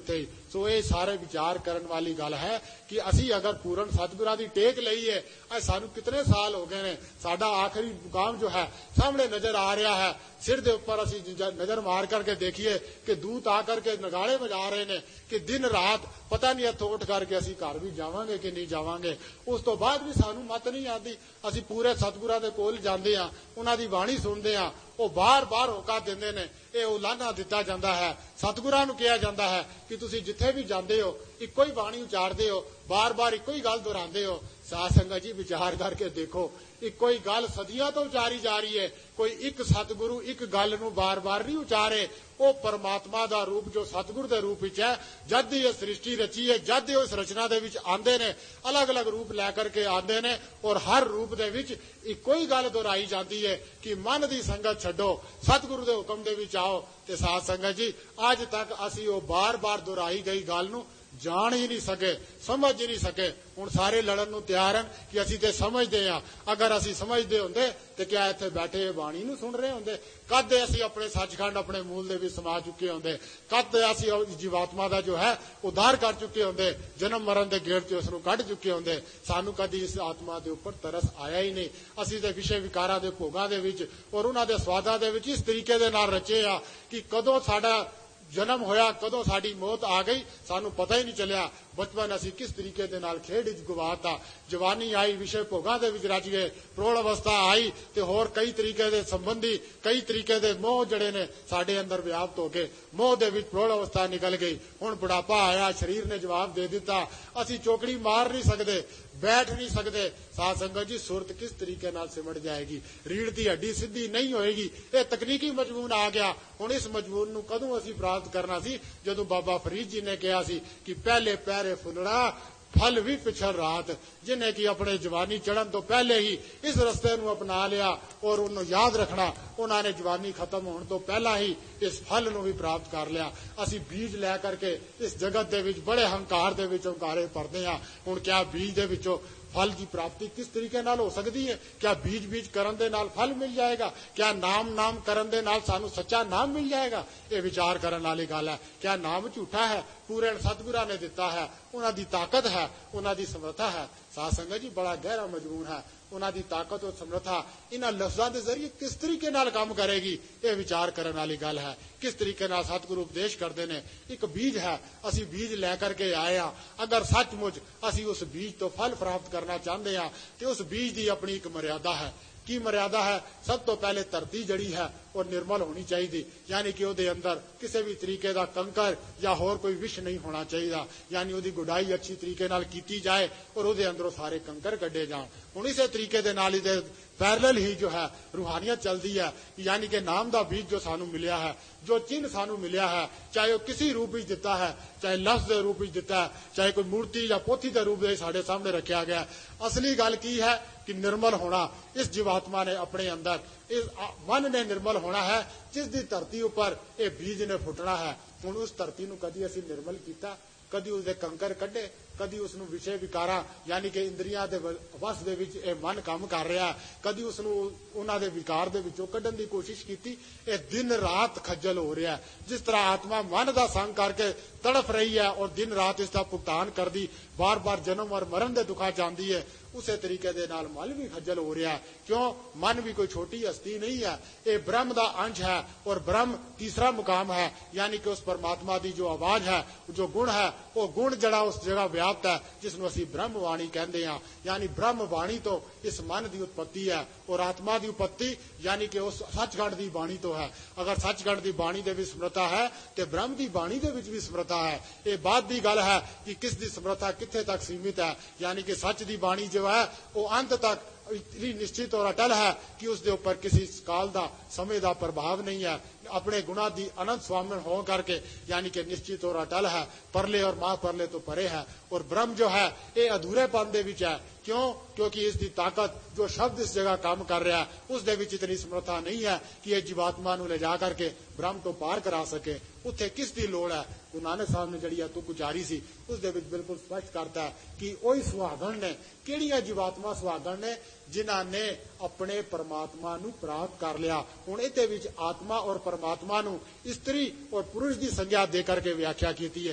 ਸੋ ਇਹ ਸਾਰੇ ਵਿਚਾਰ ਕਰਨ ਵਾਲੀ ਗੱਲ ਹੈ ਕਿ ਅਸੀਂ ਅਗਰ ਪੂਰਨ ਸਤਿਗੁਰਾਂ ਦੀ ਟੇਕ ਲਈਏ, ਸਾਨੂੰ ਕਿਤਨੇ ਸਾਲ ਹੋ ਗਏ ਨੇ, ਸਾਡਾ ਆਖਰੀ ਮੁਕਾਮ ਜੋ ਹੈ ਸਾਹਮਣੇ ਨਜ਼ਰ ਆ ਰਿਹਾ ਹੈ। ਸਿਰ ਦੇ ਉੱਪਰ ਅਸੀਂ ਨਜ਼ਰ ਮਾਰ ਕਰਕੇ ਦੇਖੀਏ ਕਿ ਦੂਤ ਆ ਕਰਕੇ ਨਗਾੜੇ ਵਜਾ ਰਹੇ ਨੇ ਕਿ ਦਿਨ ਰਾਤ ਪਤਾ ਨਹੀਂ ਇੱਥੋਂ ਉੱਠ ਕਰਕੇ ਅਸੀਂ ਘਰ ਵੀ ਜਾਵਾਂਗੇ ਕਿ ਨਹੀਂ ਜਾਵਾਂਗੇ। ਉਸ ਤੋਂ ਬਾਅਦ ਵੀ ਸਾਨੂੰ ਮਤ ਨਹੀਂ ਆਉਂਦੀ। ਅਸੀਂ ਪੂਰੇ ਸਤਿਗੁਰਾਂ ਦੇ ਕੋਲ ਜਾਂਦੇ ਹਾਂ, ਉਹਨਾਂ ਦੀ ਬਾਣੀ ਸੁਣਦੇ ਹਾਂ, ਉਹ ਬਾਰ-ਬਾਰ ਹੋਕਾ ਦਿੰਦੇ ਨੇ। ਇਹ ਉਲਾਨਾ ਦਿੱਤਾ ਜਾਂਦਾ ਹੈ, ਸਤਿਗੁਰਾਂ ਨੂੰ ਕਿਹਾ ਜਾਂਦਾ ਹੈ ਕਿ ਤੁਸੀਂ ਜਿੱਥੇ ਵੀ ਜਾਂਦੇ ਹੋ ਇੱਕੋ ਹੀ ਬਾਣੀ ਉਚਾਰਦੇ ਹੋ, ਬਾਰ-ਬਾਰ ਇੱਕੋ ਹੀ ਗੱਲ ਦੁਹਰਾਉਂਦੇ ਹੋ। ਸਾਧ ਸੰਗਤ ਜੀ ਵਿਚਾਰ ਕਰਕੇ ਦੇਖੋ, ਇੱਕੋ ਹੀ ਗੱਲ ਸਦੀਆਂ ਤੋਂ ਉਚਾਰੀ ਜਾ ਰਹੀ ਹੈ। ਕੋਈ ਇੱਕ ਸਤਿਗੁਰੂ ਇੱਕ ਗੱਲ ਨੂੰ ਬਾਰ-ਬਾਰ ਨਹੀਂ ਉਚਾਰੇ। ਉਹ ਪਰਮਾਤਮਾ ਦਾ ਰੂਪ ਜੋ ਸਤਿਗੁਰ ਦੇ ਰੂਪ ਵਿੱਚ ਹੈ, ਜਦ ਦੀ ਇਹ ਸ੍ਰਿਸ਼ਟੀ ਰਚੀ ਹੈ, ਜਦ ਦੇ ਉਸ ਰਚਨਾ ਦੇ ਵਿੱਚ ਆਉਂਦੇ ਨੇ, ਅਲੱਗ-ਅਲੱਗ ਰੂਪ ਲੈ ਕਰਕੇ ਆਉਂਦੇ ਨੇ, ਔਰ ਹਰ ਰੂਪ ਦੇ ਵਿੱਚ ਇੱਕੋ ਹੀ ਗੱਲ ਦੁਹਰਾਈ ਜਾਂਦੀ ਹੈ ਕਿ ਮਨ ਦੀ ਸੰਗਤ ਛੱਡੋ, ਸਤਿਗੁਰੂ ਦੇ ਹੁਕਮ ਦੇ ਵਿੱਚ ਆਓ। ਤੇ ਸਾਧ ਸੰਗਤ ਜੀ ਅੱਜ ਤੱਕ ਅਸੀਂ ਉਹ ਬਾਰ-ਬਾਰ ਦੁਹਰਾਈ ਗਈ ਗੱਲ ਨੂੰ ਜਾਣ ਹੀ ਨਹੀਂ ਸਕੇ, ਸਮਝ ਹੀ ਨਹੀਂ ਸਕੇ। ਹੁਣ ਸਾਰੇ ਲੜਨ ਨੂੰ ਤਿਆਰ ਹਨ ਕਿ ਅਸੀਂ ਤੇ ਸਮਝਦੇ ਹਾਂ। ਅਗਰ ਅਸੀਂ ਸਮਝਦੇ ਹੁੰਦੇ ਤੇ ਕਿਆ ਇੱਥੇ ਬੈਠੇ ਬਾਣੀ ਨੂੰ ਸੁਣ ਰਹੇ ਹੁੰਦੇ? ਕਦ ਅਸੀਂ ਆਪਣੇ ਸੱਚਖੰਡ ਆਪਣੇ ਮੂਲ ਦੇ ਵਿੱਚ ਸਮਾ ਚੁੱਕੇ ਹੁੰਦੇ? ਕਦ ਅਸੀਂ ਜੀਵਾਤਮਾ ਦਾ ਜੋ ਹੈ ਉਧਾਰ ਕਰ ਚੁੱਕੇ ਹੁੰਦੇ? ਜਨਮ ਮਰਨ ਦੇ ਗੇੜ ਤੋਂ ਉਸ ਨੂੰ ਕੱਢ ਚੁੱਕੇ ਹੁੰਦੇ। ਸਾਨੂੰ ਕਦੀ ਇਸ ਆਤਮਾ ਦੇ ਉੱਪਰ ਤਰਸ ਆਇਆ ਹੀ ਨਹੀਂ। ਅਸੀਂ ਤੇ ਵਿਸ਼ੇ ਵਿਕਾਰਾਂ ਦੇ ਭੋਗਾਂ ਦੇ ਵਿੱਚ ਔਰ ਉਹਨਾਂ ਦੇ ਸਵਾਦਾਂ ਦੇ ਵਿੱਚ ਇਸ ਤਰੀਕੇ ਦੇ ਨਾਲ ਰਚੇ ਆ ਕਿ ਕਦੋਂ ਸਾਡਾ ਜਨਮ ਹੋਇਆ, ਕਦੋਂ ਸਾਡੀ ਮੌਤ ਆ ਗਈ, ਸਾਨੂੰ ਪਤਾ ਹੀ ਨਹੀਂ ਚੱਲਿਆ। ਬਚਪਨ ਅਸੀਂ ਕਿਸ ਤਰੀਕੇ ਦੇ ਨਾਲ ਖੇਡ ਵਿੱਚ ਗਵਾਤਾ। ਜਵਾਨੀ ਆਈ, ਵਿਸ਼ੇ ਭੋਗਾਂ ਦੇ ਵਿੱਚ ਰਚ ਗਏ। ਪ੍ਰੌੜ ਅਵਸਥਾ ਆਈ ਤੇ ਹੋਰ ਕਈ ਤਰੀਕੇ ਦੇ ਸੰਬੰਧੀ, ਕਈ ਤਰੀਕੇ ਦੇ ਮੋਹ ਜਿਹੜੇ ਨੇ ਸਾਡੇ ਅੰਦਰ ਵਿਆਪਤ ਹੋ ਗਏ। ਮੋਹ ਦੇ ਵਿੱਚ ਪ੍ਰੌੜ ਅਵਸਥਾ ਨਿਕਲ ਗਈ। ਹੁਣ ਬੁਢਾਪਾ ਆਇਆ, ਸਰੀਰ ਨੇ ਜਵਾਬ ਦੇ ਦਿੱਤਾ। ਅਸੀਂ ਚੌਕੜੀ ਮਾਰ ਨਹੀਂ ਸਕਦੇ, ਬੈਠ ਨਹੀਂ ਸਕਦੇ। ਸਾਧ ਸੰਗਤ ਜੀ ਸੁਰਤ ਕਿਸ ਤਰੀਕੇ ਨਾਲ ਸਿਮਟ ਜਾਏਗੀ? ਰੀੜ ਦੀ ਹੱਡੀ ਸਿੱਧੀ ਨਹੀਂ ਹੋਏਗੀ। ਇਹ ਤਕਨੀਕੀ ਮਜਮੂਨ ਆ ਗਿਆ। ਹੁਣ ਇਸ ਮਜਮੂਨ ਨੂੰ ਕਦੋਂ ਅਸੀਂ ਪ੍ਰਾਪਤ ਕਰਨਾ ਸੀ? ਜਦੋਂ ਬਾਬਾ ਫਰੀਦ ਜੀ ਨੇ ਕਿਹਾ ਸੀ ਕਿ ਪਹਿਲੇ ਪੈਰੇ ਫੁੱਲਣਾ ਫਲ ਵੀ ਪਿਛੜ ਰਾਤ। ਜਿਹਨੇ ਕਿ ਆਪਣੇ ਜਵਾਨੀ ਚੜਨ ਤੋਂ ਪਹਿਲੇ ਹੀ ਇਸ ਰਸਤੇ ਨੂੰ ਅਪਣਾ ਲਿਆ ਔਰ ਉਹਨੂੰ ਯਾਦ ਰੱਖਣਾ, ਉਹਨਾਂ ਨੇ ਜਵਾਨੀ ਖਤਮ ਹੋਣ ਤੋਂ ਪਹਿਲਾਂ ਹੀ ਇਸ ਫਲ ਨੂੰ ਵੀ ਪ੍ਰਾਪਤ ਕਰ ਲਿਆ। ਅਸੀਂ ਬੀਜ ਲੈ ਕਰਕੇ ਇਸ ਜਗਤ ਦੇ ਵਿੱਚ ਬੜੇ ਹੰਕਾਰ ਦੇ ਵਿੱਚ ਹੰਕਾਰੇ ਭਰਦੇ ਹਾਂ। ਹੁਣ ਕਿਆ ਬੀਜ ਦੇ ਵਿੱਚੋਂ ਫਲ ਦੀ ਪ੍ਰਾਪਤੀ ਕਿਸ ਤਰੀਕੇ ਨਾਲ ਹੋ ਸਕਦੀ ਹੈ? ਕਿਆ ਬੀਜ ਕਰਨ ਦੇ ਨਾਲ ਫਲ ਮਿਲ ਜਾਏਗਾ? ਕਿਆ ਨਾਮ ਕਰਨ ਦੇ ਨਾਲ ਸਾਨੂੰ ਸੱਚਾ ਨਾਮ ਮਿਲ ਜਾਏਗਾ? ਇਹ ਵਿਚਾਰ ਕਰਨ ਵਾਲੀ ਗੱਲ ਹੈ। ਕਿਆ ਨਾਮ ਝੂਠਾ ਹੈ? ਪੂਰਨ ਸਤਿਗੁਰਾਂ ਨੇ ਦਿੱਤਾ ਹੈ, ਉਹਨਾਂ ਦੀ ਤਾਕਤ ਹੈ, ਉਹਨਾਂ ਦੀ ਸਮਰੱਥਾ ਹੈ। ਸਾਧ ਸੰਗਤ ਜੀ ਬੜਾ ਗਹਿਰਾ ਮਜਮੂਨ ਹੈ। ਉਹਨਾਂ ਦੀ ਤਾਕਤ ਔਰ ਸਮਰੱਥਾ ਇਹਨਾਂ ਲਫ਼ਜ਼ਾਂ ਦੇ ਜ਼ਰੀਏ ਕਿਸ ਤਰੀਕੇ ਨਾਲ ਕੰਮ ਕਰੇਗੀ, ਇਹ ਵਿਚਾਰ ਕਰਨ ਵਾਲੀ ਗੱਲ ਹੈ। ਕਿਸ ਤਰੀਕੇ ਨਾਲ ਸਤਿਗੁਰੂ ਉਪਦੇਸ਼ ਕਰਦੇ ਨੇ। ਇੱਕ ਬੀਜ ਹੈ, ਅਸੀਂ ਬੀਜ ਲੈ ਕਰਕੇ ਆਏ ਹਾਂ। ਅਗਰ ਸੱਚਮੁੱਚ ਅਸੀਂ ਉਸ ਬੀਜ ਤੋਂ ਫਲ ਪ੍ਰਾਪਤ ਕਰਨਾ ਚਾਹੁੰਦੇ ਹਾਂ ਤੇ ਉਸ ਬੀਜ ਦੀ ਆਪਣੀ ਇੱਕ ਮਰਿਆਦਾ ਹੈ। ਕੀ ਮਰਿਆਦਾ ਹੈ? ਸਭ ਤੋਂ ਪਹਿਲੇ ਧਰਤੀ ਜੜੀ ਹੈ और निर्मल होनी चाहिए, यानी कि ਉਹਦੇ अंदर किसी भी तरीके का कंकर या होर कोई विष नहीं होना चाहिए, यानी ਉਹਦੀ गुडाई अच्छी तरीके नाल की जाए और ਉਹਦੇ अंदरों सारे कंकर कड्डे जान। ਹੁਣ इसे तरीके दे नाल ਇਹਦੇ पैरल ही जो है रूहानियत चलती है, यानी कि नाम का बीज जो सानू मिलिया है, जो चिन्ह सानू मिलिया है, चाहे वो किसी रूप में दिता है, चाहे लफ्ज के रूप में दिता है, चाहे कोई मूर्ति या पोथी के रूप में साढ़े सामने रखा गया। असली गल की है कि निर्मल होना इस जीवात्मा ने अपने अंदर, इस मन ने निर्मल होना है, जिस दी धरती ऊपर ये बीज ने फुटना है। हुण उस धरती नूं कदी असीं निर्मल कीता, कदी उसदे कंकर कड्डे, कदी उसनूं विषय विकारा यानी कि इंद्रियां दे वस दे विच ये मन काम कर रहा, कदी उसनूं उन्हां दे विकार दे विचों कड्डण दी कोशिश कीती। ये दिन रात खज्जल हो रहा है। जिस तरह आत्मा मन दा संग करके तड़फ रही है और दिन रात इसका भुगतान करदी, बार बार जन्म और मरण दे दुखा जांदी है, उसे तरीके दे नाल मन भी खज्जल हो रहा है। क्यों? मन भी कोई छोटी हस्ती नहीं है, ये ब्रह्म दा अंश है और ब्रह्म तीसरा मुकाम है, यानी कि उस परमात्मा दी जो आवाज है, जो गुण है, वो गुण जड़ा उस जगह व्याप्त है जिसनूं असीं ब्रह्म वाणी कहंदे हां। यानी ब्रह्म वाणी तो इस मन की उत्पत्ति है और आत्मा की उत्पत्ति यानी कि उस सचखंड की बाणी तो है। अगर सचखंड की बाणी दे विच समर्था है तो ब्रह्म की बाणी दे विच भी समर्था है। ये बात की गल है कि किस दी समर्था कित्थे तक सीमित है, यानी कि सच की बाणी जो है वो अंत तक इतनी निश्चित और अटल है कि उसके ऊपर किसी काल का समय का प्रभाव नहीं है। अपने गुणा की अनंत स्वामी हो करके यानी कि निश्चित और अटल है, परले और मां परले तो परे है। और ब्रह्म जो है ये अधूरेपन दे विच है। क्यों? क्योंकि इसकी ताकत जो शब्द इस जगह काम कर रहा है उस दे विच इतनी समर्था नहीं है कि ये जीवात्मा नूं ले जा करके ब्रह्म तो पार करा सके। उत्थे किस दी लोड़ है? गुरु नानक साहब ने जिहड़ी तुक उचारी सी उस दे विच बिल्कुल स्पष्ट करता है कि वही सुहागण ने, किहड़ियां जीवात्मा सुहागण ने जिन्हां ने अपने परमात्मा नूं प्राप्त कर लिया। हुण इहदे विच आत्मा और परमात्मा नूं स्त्री और पुरुष की संज्ञा दे करके व्याख्या की है।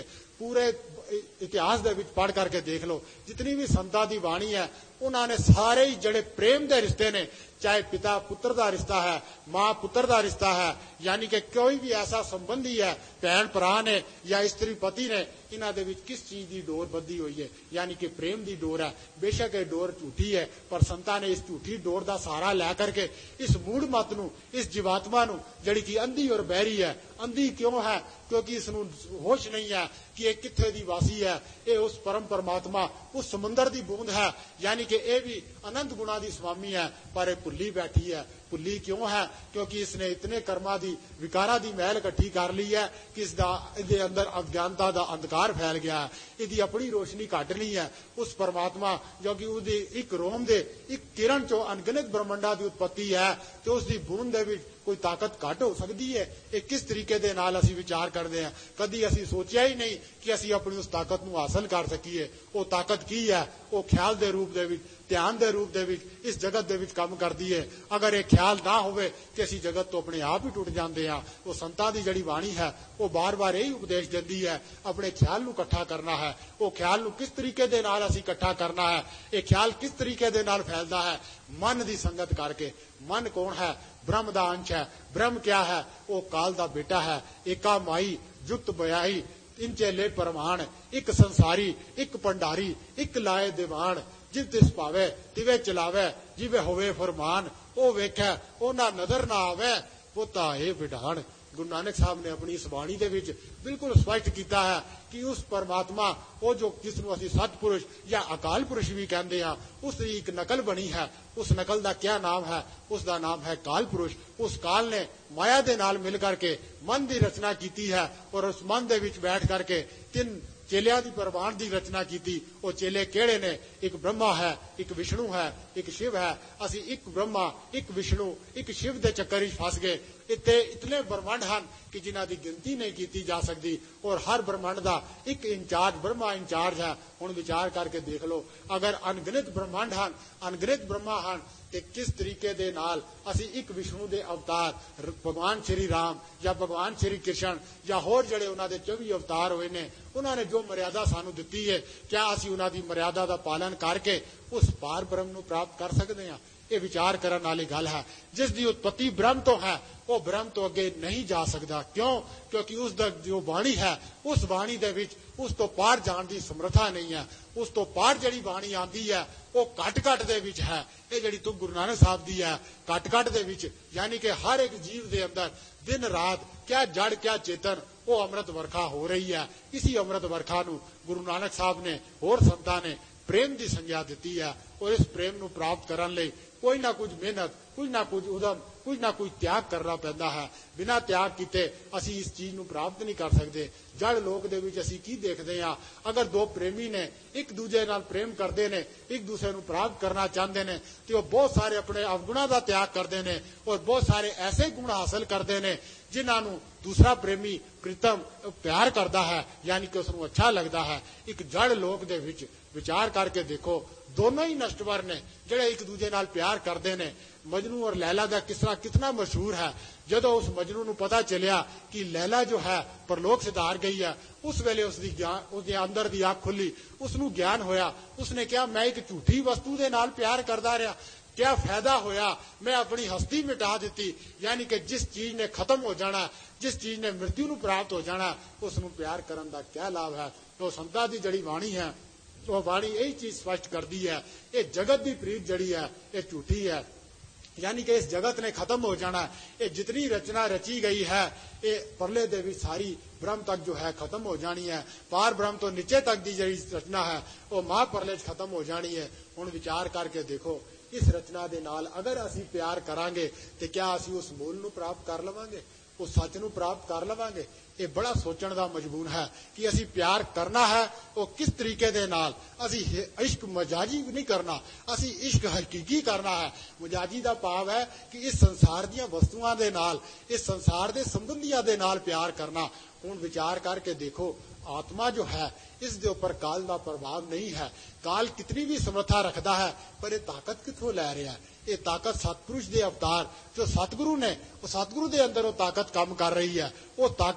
पूरे इतिहास दे विच पढ़ करके देख लो, जितनी भी संतां दी बाणी है उन्होंने सारे ही जड़े प्रेम के रिश्ते ने, चाहे पिता पुत्र का रिश्ता है, मां पुत्र का रिश्ता है, यानी कि कोई भी ऐसा संबंधी है, भैन भरा ने या स्त्री पति ने, इन्हां दे विच किस चीज की डोर बधी हुई है, यानी कि प्रेम की डोर है। बेशक ये डोर झूठी है, पर संतां ने इस झूठी डोर का सहारा लै करके इस मूढ़ मत नूं, इस जीवात्मा नूं जिहड़ी कि अंधी और बहरी है, अंधी क्यों है? क्योंकि इसनूं होश नहीं है कि ये कित्थे दी वासी है, ये उस परम परमात्मा उस समुंदर की बूंद है, यानी कि ये भी अनंत गुणा की स्वामी है, पर ये भुल्ली बैठी है। भुल्ली क्यों है? क्योंकि इसने इतने कर्मा दी विकारा दी मैल इकट्ठी कर ली है कि इसके अंदर अज्ञानता का अंधकार फैल गया है, इसकी अपनी रोशनी घट नहीं है। उस परमात्मा जो कि उसदी एक रोम दे एक किरण चो अनगिनत ब्रह्मंडा की उत्पत्ति है, तो उसकी बूंद दे विच कोई ताकत घट हो सकती है? ये किस तरीके दे नाल असी विचार करते हैं? कदी असी सोचिया ही नहीं कि असी अपनी उस ताकत नूं हासिल कर सकीए। वो ताकत की है? वो ख्याल दे रूप दे विच, ध्यान दे रूप दे विच इस जगत दे विच काम करदी है। अगर ये ख्याल ना होवे कि असी जगत तो अपने आप ही टुट जाते हैं। वो संतां दी जड़ी बाणी है वो बार बार यही उपदेश देती है, अपने ख्याल नूं इकट्ठा करना है। वो ख्याल नूं किस तरीके दे नाल असी इकट्ठा करना है? ये ख्याल किस तरीके दे नाल फैलदा है? मन की संगत करके। मन कौन है? ब्रह्म दा अंश है। ब्रह्म क्या है? वो काल दा बेटा है। एका माई जुक्त बयाई इन चेले परमाण, एक संसारी एक भंडारी एक लाए दीवान, जिस तिस पावे तिवे चलावे जिवे होवे फरमान, ओ वेखे ओ ना नजर ना आवे वो ताए विधान। गुरु नानक साहब ने अपनी इस बाणी दे विच बिल्कुल स्पष्ट किया है कि उस परमात्मा वो जो जिसनूं असीं सतपुरुष या अकाल पुरुष भी कहते हैं, उसकी एक नकल बनी है। उस नकल का क्या नाम है? उसका नाम है काल पुरुष। उस काल ने माया दे नाल मिल करके मन की रचना की है, और उस मन दे विच बैठ करके तीन चेलिया की परवान की रचना की। वो चेले केड़े ने? एक ब्रह्मा है, एक विष्णु है, एक शिव है। असी एक ब्रह्मा एक विष्णु एक शिव के चक्कर फस गए। इतने ब्रह्मांड हैं कि जिन्हां की गिनती नहीं की जा सकती, और हर ब्रह्मांड का एक इंचार्ज ब्रह्मा इंचार्ज है। हुण विचार करके देख लो, अगर अनगिनत ब्रह्मांड हैं, अनगिनत ब्रह्मा हैं, तो किस तरीके दे नाल असी एक विष्णु दे अवतार भगवान श्री राम या भगवान श्री कृष्ण या होर जड़े उन्होंने 24 अवतार हुए ने, उन्होंने जो मर्यादा सानू दिती है, क्या असी उन्हां दी मर्यादा का पालन करके उस पार ब्रह्म नूं प्राप्त कर सकते हैं? ये विचार करने वाली गल है। जिसकी उत्पत्ति ब्रह्म तो है, वो ब्रह्म तो अगे नहीं जा सकता। क्यों? क्योंकि उसका जो बाणी है, उस बाणी दे विच उस तो पार जाने की समर्था नहीं है। उस तो पार जड़ी बाणी आती है वो घट घट दे विच है। ये जड़ी तुम गुरु नानक साहब दी है घट घट दे विच, यानी कि हर एक जीव दे अंदर दिन रात क्या जड़ क्या चेतन वो अमृत वर्खा हो रही है। इसी अमृत वर्खा नूं गुरु नानक साहब ने होर संतां ने प्रेम की संज्ञा दी है, और इस प्रेम नूं प्राप्त करने लई कोई ना कुछ मेहनत, कुछ ना कुछ उदम, कुछ ना कुछ त्याग करना पैंदा है। बिना त्याग किते असी इस चीज नूं प्राप्त नहीं कर सकते। जड़ लोक दे विच असी की देखते हैं? अगर दो प्रेमी ने एक दूजे नाल प्रेम करते ने, एक दूसरे नूं प्राप्त करना चाहते ने, तो वो बहुत सारे अपने अवगुणों का त्याग करते हैं, और बहुत सारे ऐसे गुण हासिल करते हैं जिन्होंने दूसरा प्रेमी प्रीतम प्यार करता है, यानी कि उसनूं अच्छा लगता है। एक जड़ लोक दे विच विचार करके देखो, दोनों ही नष्टवर ने जिहड़े एक दूजे नाल प्यार करते हैं। मजनू और लैला का किस्सा कितना मशहूर है। जदों उस मजनू नूं पता चलिया कि लैला जो है परलोक सिधार गई है, उस वेले उसके अंदर की अख खुली, उसनूं ज्ञान होया। उसने कहा मैं एक झूठी वस्तु के नाल प्यार करता रहा, क्या फायदा होया? मैं अपनी हस्ती मिटा दी। यानी कि जिस चीज ने खत्म हो जाना, जिस चीज ने मृत्यु नूं प्राप्त हो जाना, उसनूं प्यार करन दा क्या लाभ है? तो संतां दी जड़ी बाणी है, वो बाणी यही चीज स्पष्ट करती है। ये जगत की प्रीत जड़ी है ये झूठी है, यानी कि इस जगत ने खत्म हो जाना। ये जितनी रचना रची गई है ये परले दे विच सारी ब्रह्म तक जो है खत्म हो जानी है। पार ब्रह्म तो नीचे तक की जड़ी रचना है वो महा परले खत्म हो जानी है। हुण विचार करके देखो, इस रचना दे नाल अगर असी प्यार करांगे तो क्या असी उस मूल नूं प्राप्त कर लवांगे, उस सच नूं प्राप्त कर लवांगे? ये बड़ा सोचण दा मजबूर है कि असी प्यार करना है वो किस तरीके दे नाल। असी इश्क मजाजी नहीं करना, असी इश्क हकीकी करना है। मजाजी दा भाव है कि इस संसार दीयां वस्तुआं दे नाल, इस संसार दे संबंधियां दे नाल प्यार करना। हुण विचार करके देखो, आत्मा जो है इस दे उपर काल का प्रभाव नहीं है। काल कितनी भी समर्था रखता है, पर यह ताकत कित्थों लै रहा है? ये ताकत सतपुरुष के अवतार जो सतगुरु ने, वो सतगुरु के अंदर वो ताकत काम कर रही है। वो ताकत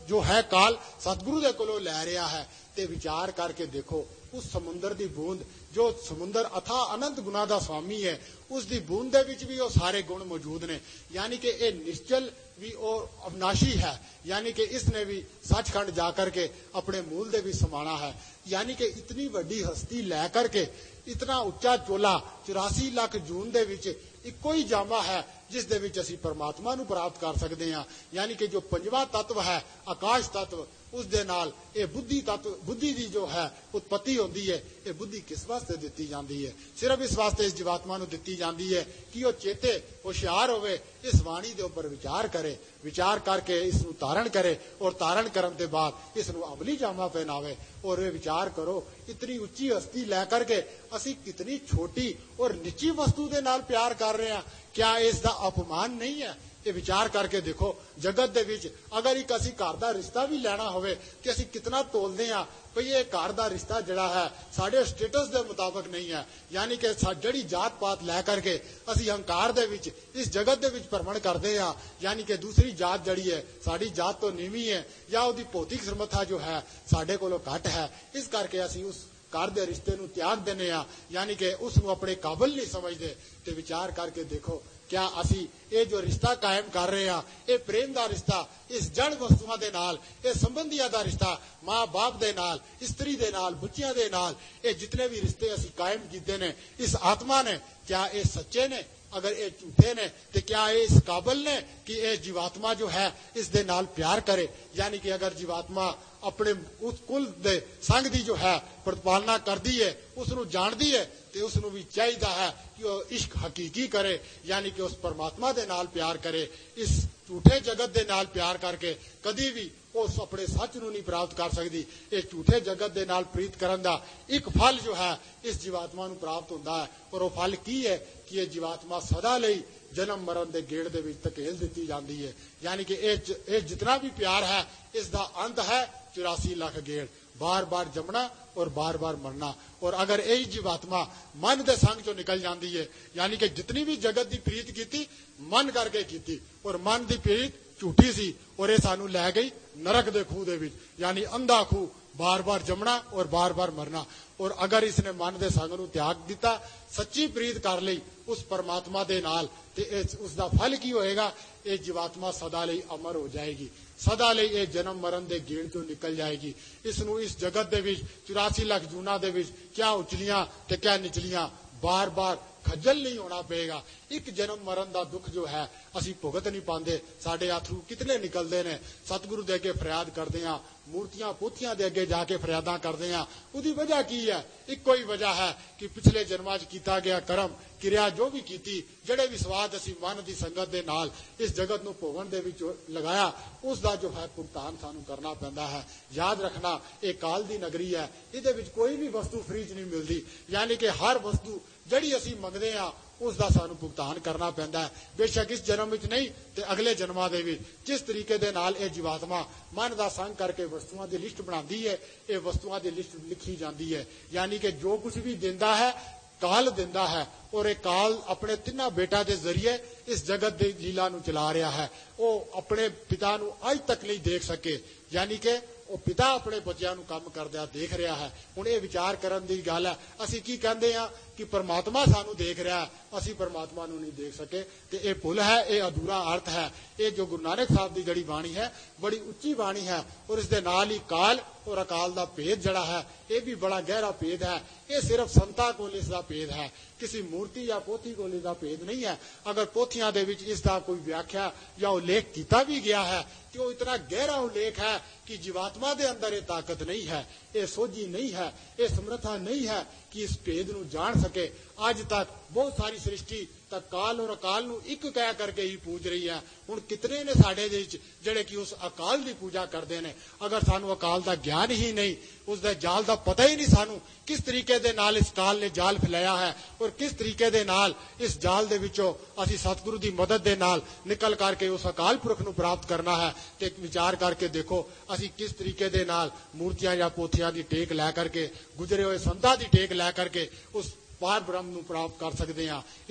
ਜੋ ਹੈ ਕਾਲ ਸਤਿਗੁਰੂ ਦੇ ਕੋਲੋਂ ਲੈ ਰਿਹਾ ਹੈ। ਤੇ ਵਿਚਾਰ ਕਰਕੇ ਦੇਖੋ ਉਸ ਸਮੁੰਦਰ ਦੀ ਬੂੰਦ, ਜੋ ਸਮੁੰਦਰ ਅਥਾ ਅਨੰਤ ਗੁਣਾ ਦਾ ਸਵਾਮੀ ਹੈ, ਉਸ ਦੀ ਬੂੰਦ ਦੇ ਵਿੱਚ ਵੀ ਉਹ ਸਾਰੇ ਗੁਣ ਮੌਜੂਦ ਨੇ। यानी कि ये निश्चल भी और अविनाशी है, यानी कि इसने भी सचखंड जाकर के अपने मूल दे भी समाना है। यानी कि इतनी वड्डी हस्ती लै करके इतना उच्चा चोला 84 लाख जून दे विच इक्को ही जामा है जिस दे विच असीं परमात्मा नूं प्राप्त कर सकते हैं। यानी कि जो पंजवां तत्व है आकाश तत्व, उस दे नाल ये बुद्धि तत्व, बुद्धि की जो है उत्पत्ति होती है। ये बुद्धि किस वास्ते दी जाती है? सिर्फ इस वास्ते इस जीवात्मा नूं दी जाती है कि वह चेते होशियार होवे, इस वाणी के उपर विचार करे, विचार करके इसनूं धारण करे और धारण करन दे बाद इसनूं अमली जामा पहनावे। और वे विचार करो इतनी उच्ची हस्ती लै करके असी कितनी छोटी और निची वस्तु के नाल प्यार कर रहे हैं। क्या इसका अपमान नहीं है? ये विचार करके देखो जगत दे विच अगर एक असी घर का रिश्ता भी लेना होवे कि असी कितना तोलते हैं भई ये घर का रिश्ता जड़ा है साढ़े स्टेटस के मुताबिक नहीं है। यानी कि जड़ी जात पात लै करके असी अहंकार दे विच इस जगत दे विच भ्रमण करते हैं। यानी कि दूसरी जात जड़ी है साड़ी जात तो नीवी है या उसकी भौतिक समर्था जो है साढ़े कोलों घट है, इस करके असी उस घर के रिश्ते नूं त्याग देने आ, यानी कि उसनूं अपने काबिल नहीं समझते। तो विचार करके देखो क्या असी ये जो रिश्ता कायम कर रहे हैं ये प्रेम का रिश्ता इस जड़ वस्तुओं के नाल, ये संबंधियों का रिश्ता माँ बाप के नाल, स्त्री के नाल, बच्चियों के नाल, ये जितने भी रिश्ते असी कायम किए ने इस आत्मा ने, क्या ये सच्चे ने? अगर ये झूठे ने तो क्या ये इस काबिल ने कि ये जीवात्मा जो है इस दे नाल प्यार करे? यानी कि अगर जीवात्मा अपने उस कुल दे संग दी जो है प्रतिपालना करती है, उसनूं जानती है, तो उसनूं भी चाहिए है कि वह इश्क हकीकी करे, यानी कि उस परमात्मा दे नाल प्यार करे। इस झूठे जगत दे नाल प्यार करके कभी भी उस अपने सच नूं नहीं प्राप्त कर सकती। ये झूठे जगत दे नाल प्रीत करन दा एक फल जो है इस जीवात्मा नूं प्राप्त होता है। और वह फल की है कि ये जीवात्मा सदा लई जन्म मरण के गेड़ दे विच धकेल दी जाती है। यानी कि ये जितना भी प्यार है इसका अंत है 84 लाख गेड़, बार बार जमना और बार बार मरना। और अगर यही जीवात्मा मन के संग चो निकल जाती है, यानी कि जितनी भी जगत की प्रीत की मन करके की, और मन की प्रीत झूठी सी और ये सानू लै गई नरक दे खूह दे विच, यानी अंधा खूह, बार बार जमना और बार बार मरना। और अगर इसने मन के संग नूं त्याग दिता, सच्ची प्रीत कर ली उस परमात्मा दे नाल, ते उसका फल की होएगा? ये जीवात्मा सदा लई अमर हो जाएगी, सदा लई ये जन्म मरण के गेड़ तो निकल जाएगी। इसनूं इस जगत दे विच 84 लाख जूना दे विच क्या उचलियां ते क्या निचलियां बार बार खज्जल नहीं होना पेगा। एक जन्म मरण का दुख जो है असी भुगत नहीं पाते, साडे अथरू कितने निकलते हैं, सतगुरु दे अगे फरियाद करते हैं, मूर्तियां पोथियां दे अगे जाके फरियादा करते हैं। उसकी वजह की है? इको ही वजह है कि पिछले जन्मां च कीता गया कर्म क्रिया जो भी की, जड़े भी स्वाद असी मन की संगत के नाल इस जगत नूं भोगण दे विच लगाया, उसका जो है भुगतान सानू करना पैंदा है। याद रखना ये काल की नगरी है, इहदे विच कोई भी वस्तु फ्री च नहीं मिलती। यानी कि हर वस्तु जड़ी असी मंगते हैं उसका सानू भुगतान करना पैंदा है। बेशक इस जन्म विच नहीं तो अगले जन्मां दे विच जिस तरीके दे नाल ये जीवात्मा मन का संग करके वस्तुओं की लिस्ट बनाती है, ये वस्तुओं की लिस्ट लिखी जाती है। यानी कि जो कुछ भी देता है काल दिंदा है, और एक काल अपने तिना बेटा के जरिए इस जगत की लीला नूं चला रहा है। वो अपने पिता नूं अज तक नहीं देख सके, यानी कि वो पिता अपने बच्चों नूं काम करदा देख रहा है। हुण ये विचार करन दी गल है, असीं की कहंदे आ कि परमात्मा सानू देख रहा है, असीं परमात्मा नूं नहीं देख सके। तो यह भुल है, ये अधूरा अर्थ है। ये जो गुरु नानक साहब की जड़ी बाणी है बड़ी उच्ची बाणी है, और इस दे नाल ही काल और अकाल का भेद जड़ा है ये भी बड़ा गहरा भेद है। ये सिर्फ संतां कोल इसका भेद है, किसी मूर्ति या पोथी कोल इसका भेद नहीं है। अगर पोथियां दे विच इसका कोई व्याख्या या उल्लेख किया भी गया है तो इतना गहरा उल्लेख है कि जीवात्मा दे अंदर ये ताकत नहीं है, ये सोझी नहीं है, ये समर्था नहीं है कि इस भेद नूं जान सके। आज तक बहुत सारी सृष्टि तक काल और अकाल नूं एक कह करके ही पूज रही है। हुण कितने ने साडे दे विच जिहड़े कि उस अकाल की पूजा करते हैं। अगर सानू अकाल का ज्ञान ही नहीं, उसके जाल का पता ही नहीं सानू किस तरीके दे नाल इस काल ने जाल फैलाया है, और किस तरीके दे नाल इस जाल दे विचों असीं सतगुरु की मदद दे नाल निकल करके उस अकाल पुरख नूं प्राप्त करना है। तो एक विचार करके देखो असीं किस तरीके दे नाल मूर्तियां या पोथियां की टेक लै करके गुजरे हुए संतां की टेक लै करके उस पार ब्रह्म नूं प्राप्त कर सकते हैं। इस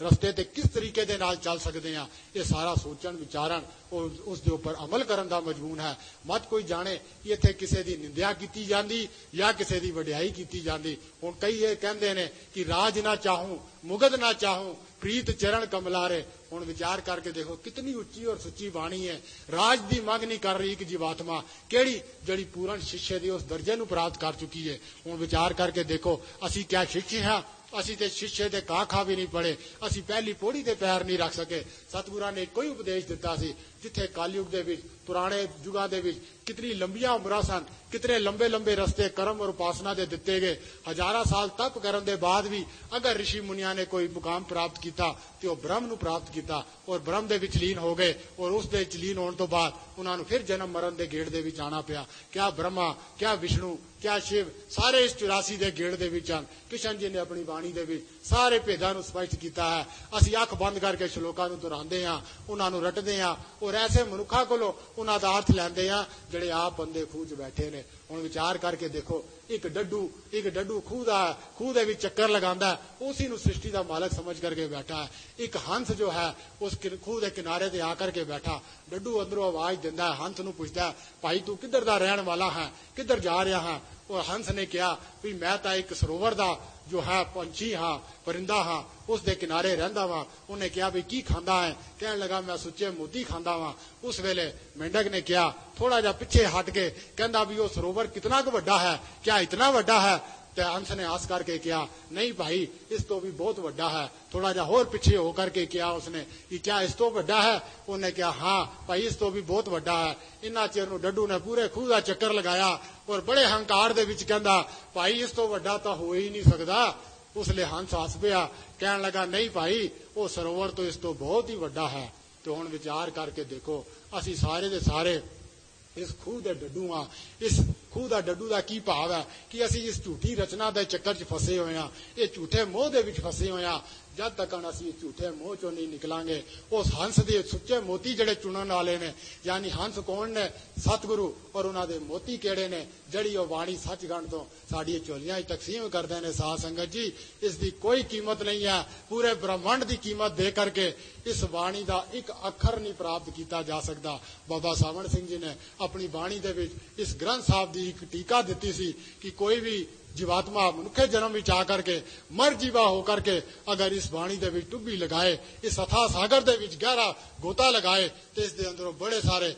ਰਸਤੇ ਤੇ ਕਿਸ ਤਰੀਕੇ ਦੇ ਨਾਲ ਚੱਲ ਸਕਦੇ ਹਾਂ, ਇਹ ਸਾਰਾ ਸੋਚਣ ਵਿਚਾਰਨ ਔਰ ਉਸ ਦੇ ਉੱਪਰ ਅਮਲ ਕਰਨ ਦਾ ਮਜ਼ਮੂਨ ਹੈ। ਮਤ ਕੋਈ ਜਾਣੇ ਕਿ ਇੱਥੇ ਕਿਸੇ ਦੀ ਨਿੰਦਿਆ ਕੀਤੀ ਜਾਂਦੀ ਜਾਂ ਕਿਸੇ ਦੀ ਵਡਿਆਈ ਕੀਤੀ ਜਾਂਦੀ। ਹੁਣ ਕਈ ਇਹ ਕਹਿੰਦੇ ਨੇ ਕਿ ਰਾਜ ਨਾ ਚਾਹੂੰ ਮੁਗਧ ਨਾ ਚਾਹੂੰ ਪ੍ਰੀਤ ਚਰਨ ਕਮਲਾਰੇ। ਹੁਣ ਵਿਚਾਰ ਕਰਕੇ ਦੇਖੋ ਕਿਤਨੀ ਉੱਚੀ ਔਰ ਸੁੱਚੀ ਬਾਣੀ ਹੈ। ਰਾਜ ਦੀ ਮੰਗ ਨਹੀਂ ਕਰ ਰਹੀ ਇੱਕ ਜੀਵਾਤਮਾ, ਕਿਹੜੀ ਜਿਹੜੀ ਪੂਰਨ ਸ਼ਿਸ਼ੇ ਦੇ ਉਸ ਦਰਜੇ ਨੂੰ ਪ੍ਰਾਪਤ ਕਰ ਚੁੱਕੀ ਹੈ। ਹੁਣ ਵਿਚਾਰ ਕਰਕੇ ਦੇਖੋ ਅਸੀਂ ਕਿਆ ਸ਼ਿਸ਼ੇ ਹਾਂ, ਅਸੀਂ ਤੇ ਸ਼ਿਸ਼ੇ ਦੇ ਕਾਖਾ ਵੀ ਨਹੀਂ ਪੜੇ, ਅਸੀਂ ਪਹਿਲੀ ਪੌੜੀ ਤੇ ਪੈਰ ਨਹੀਂ ਰੱਖ ਸਕੇ। ਸਤਿਗੁਰਾਂ ਨੇ ਕੋਈ ਉਪਦੇਸ਼ ਦਿੱਤਾ ਸੀ ਜਿੱਥੇ ਕਲਯੁਗ ਦੇ ਵਿੱਚ ਪੁਰਾਣੇ ਯੁਗਾਂ ਦੇ ਵਿੱਚ ਕਿਤਨੀ ਲੰਬੀਆਂ ਉਮਰਾਂ ਸਨ, ਕਿਤਨੇ ਲੰਬੇ ਲੰਬੇ ਰਸਤੇ ਕਰਮ ਔਰ ਉਪਾਸਨਾ ਦੇ ਦਿੱਤੇ ਗਏ। ਹਜ਼ਾਰਾਂ ਸਾਲ ਤਪ ਕਰਨ ਦੇ ਬਾਅਦ ਵੀ ਅਗਰ ਰਿਸ਼ੀ ਮੁਨੀਆਂ ਨੇ ਕੋਈ ਮੁਕਾਮ ਪ੍ਰਾਪਤ ਕੀਤਾ ਤੇ ਉਹ ਬ੍ਰਹਮ ਨੂੰ ਪ੍ਰਾਪਤ ਕੀਤਾ ਔਰ ਬ੍ਰਹਮ ਦੇ ਵਿੱਚ ਲੀਨ ਹੋ ਗਏ ਔਰ ਉਸ ਦੇ ਵਿੱਚ ਲੀਨ ਹੋਣ ਤੋਂ ਬਾਅਦ ਉਹਨਾਂ ਨੂੰ ਫਿਰ ਜਨਮ ਮਰਨ ਦੇ ਗੇੜ ਦੇ ਵਿੱਚ ਆਉਣਾ ਪਿਆ। ਕਿਆ ਬ੍ਰਹਮਾ, ਕਿਆ ਵਿਸ਼ਨੂੰ, ਕਿਆ ਸ਼ਿਵ, ਸਾਰੇ ਇਸ 84 ਦੇ ਗੇੜ ਦੇ ਵਿੱਚ ਹਨ। ਕ੍ਰਿਸ਼ਨ ਜੀ ਨੇ ਆਪਣੀ ਬਾਣੀ ਦੇ ਵਿੱਚ ਸਾਰੇ ਭੇਦਾਂ ਨੂੰ ਸਪਸ਼ਟ ਕੀਤਾ ਹੈ। ਅਸੀਂ ਅੱਖ ਬੰਦ ਕਰਕੇ ਸ਼ਲੋਕਾਂ ਨੂੰ ਦੁਹਰਾਉਂਦੇ ਹਾਂ, ਉਹਨਾਂ ਨੂੰ ਰਟਦੇ ਹਾਂ ਔਰ ਐਸੇ ਮਨੁੱਖਾਂ ਕੋਲੋਂ ਉਹਨਾਂ ਦਾ ਅਰਥ ਲੈਂਦੇ ਹਾਂ ਜਿਹੜੇ ਆਪ ਬੰਦੇ ਖੂਹ 'ਚ ਬੈਠੇ ਨੇ। ਹੁਣ ਵਿਚਾਰ ਕਰਕੇ ਦੇਖੋ ਇੱਕ ਡੱਡੂ ਖੂਹ ਦੇ ਵਿੱਚ ਚੱਕਰ ਲਗਾਉਂਦਾ, ਉਸੇ ਨੂੰ ਸ੍ਰਿਸ਼ਟੀ ਦਾ ਮਾਲਕ ਸਮਝ ਕਰਕੇ ਬੈਠਾ ਹੈ। ਇੱਕ ਹੰਸ ਜੋ ਹੈ ਉਸ ਖੂਹ ਦੇ ਕਿਨਾਰੇ ਤੇ ਆ ਕਰਕੇ ਬੈਠਾ, ਡੱਡੂ ਅੰਦਰੋਂ ਆਵਾਜ਼ ਦਿੰਦਾ ਹੈ, ਹੰਸ ਨੂੰ ਪੁੱਛਦਾ ਭਾਈ ਤੂੰ ਕਿੱਧਰ ਦਾ ਰਹਿਣ ਵਾਲਾ ਹੈ, ਕਿੱਧਰ ਜਾ ਰਿਹਾ ਹੈ। ਔਰ ਹੰਸ ਨੇ ਕਿਹਾ ਵੀ ਮੈਂ ਤਾਂ ਇੱਕ ਸਰੋਵਰ ਦਾ ਜੋ ਹੈ ਪੰਛੀ ਹਾਂ, ਪਰਿੰਦਾ ਹਾਂ, ਉਸ ਦੇ ਕਿਨਾਰੇ ਰਹਿੰਦਾ ਵਾਂ। ਉਹਨੇ ਕਿਹਾ ਵੀ ਕੀ ਖਾਂਦਾ ਹੈ, ਕਹਿਣ ਲੱਗਾ ਮੈਂ ਸੁੱਚੇ ਮੋਤੀ ਖਾਂਦਾ ਵਾਂ। ਉਸ ਵੇਲੇ ਮੇਂਢਕ ਨੇ ਕਿਹਾ ਥੋੜਾ ਜਿਹਾ ਪਿੱਛੇ ਹਟ ਕੇ, ਕਹਿੰਦਾ ਵੀ ਉਹ ਸਰੋਵਰ ਕਿਤਨਾ ਕੁ ਵੱਡਾ ਹੈ, ਕਿਆ ਇਤਨਾ ਵੱਡਾ ਹੈ। ਤੇ ਹੰਸ ਨੇ ਆਸ ਕਰਕੇ ਕਿਹਾ ਨਹੀਂ ਭਾਈ ਇਸ ਤੋਂ ਵੀ ਬਹੁਤ ਵੱਡਾ ਹੈ। ਥੋੜਾ ਜਿਹਾ ਹੋਰ ਪਿੱਛੇ ਹੋ ਕਰਕੇ ਕਿਹਾ ਉਸਨੇ ਕਿ ਕਿਆ ਇਸ ਤੋਂ ਵੱਡਾ ਹੈ। ਉਹਨੇ ਕਿਹਾ ਹਾਂ ਭਾਈ ਇਸ ਤੋਂ ਵੀ ਬਹੁਤ ਵੱਡਾ ਹੈ। ਇੰਨਾ ਚਿਰ ਨੂੰ ਡੱਡੂ ਨੇ ਪੂਰੇ ਖੂਹ ਦਾ ਚੱਕਰ ਲਗਾਇਆ ਔਰ ਬੜੇ ਹੰਕਾਰ ਦੇ ਵਿੱਚ ਕਹਿੰਦਾ ਭਾਈ ਇਸ ਤੋਂ ਵੱਡਾ ਤਾਂ ਹੋ ਹੀ ਨਹੀਂ ਸਕਦਾ। ਉਸ ਲਈ ਹੰਸ ਹੱਸ ਪਿਆ, ਕਹਿਣ ਲੱਗਾ ਨਹੀਂ ਭਾਈ ਉਹ ਸਰੋਵਰ ਤੋਂ ਇਸ ਤੋਂ ਬਹੁਤ ਹੀ ਵੱਡਾ ਹੈ। ਤੇ ਹੁਣ ਵਿਚਾਰ ਕਰਕੇ ਦੇਖੋ ਅਸੀਂ ਸਾਰੇ ਦੇ ਸਾਰੇ ਇਸ ਖੂਹ ਦੇ ਡੱਡੂ ਆ। ਇਸ ਖੂਹ ਦਾ ਡੱਡੂ ਦਾ ਕੀ ਭਾਵ ਹੈ ਕਿ ਅਸੀਂ ਇਸ ਝੂਠੀ ਰਚਨਾ ਦੇ ਚੱਕਰ 'ਚ ਫਸੇ ਹੋਏ ਹਾਂ, ਇਹ ਝੂਠੇ ਮੋਹ ਦੇ ਵਿੱਚ ਫਸੇ ਹੋਏ ਹਾਂ। ਜਦ ਤੱਕ ਅਸੀਂ ਝੂਠੇ ਮੋਹ ਚੋਂ ਨਹੀਂ ਨਿਕਲਾਂਗੇ ਉਸ ਹੰਸ ਦੇ ਸੁੱਚੇ ਮੋਤੀ ਜਿਹੜੇ ਚੁਣਨ ਵਾਲੇ ਨੇ, ਯਾਨੀ ਹੰਸ ਕੌਣ ਨੇ, ਸਤਿਗੁਰੂ, ਔਰ ਉਹਨਾਂ ਦੇ ਮੋਤੀ ਕਿਹੜੇ ਨੇ, ਜਿਹੜੀ ਉਹ ਬਾਣੀ ਸੱਚਖੰਡ ਤੋਂ ਸਾਡੀਆਂ ਝੋਲੀਆਂ 'ਚ ਤਕਸੀਮ ਕਰਦੇ ਨੇ। ਸਾਧ ਸੰਗਤ ਜੀ ਇਸ ਦੀ ਕੋਈ ਕੀਮਤ ਨਹੀਂ ਹੈ। ਪੂਰੇ ਬ੍ਰਹਮੰਡ ਦੀ ਕੀਮਤ ਦੇ ਕਰਕੇ ਇਸ ਬਾਣੀ ਦਾ ਇੱਕ ਅੱਖਰ ਨਹੀਂ ਪ੍ਰਾਪਤ ਕੀਤਾ ਜਾ ਸਕਦਾ। ਬਾਬਾ ਸਾਵਣ ਸਿੰਘ ਜੀ ਨੇ ਆਪਣੀ ਬਾਣੀ ਦੇ ਵਿੱਚ ਇਸ ਗ੍ਰੰਥ ਸਾਹਿਬ ਦੀ ਇੱਕ ਟੀਕਾ ਦਿੱਤੀ ਸੀ ਕਿ ਕੋਈ ਵੀ जीवात्मा मनुखे जन्म विच आ करके मर जीवा हो करके अगर इस बाणी दे विच टुब्बी लगाए, इस अथाह सागर दे विच गहरा गोता लगाए तो इस दे अंदरों बड़े सारे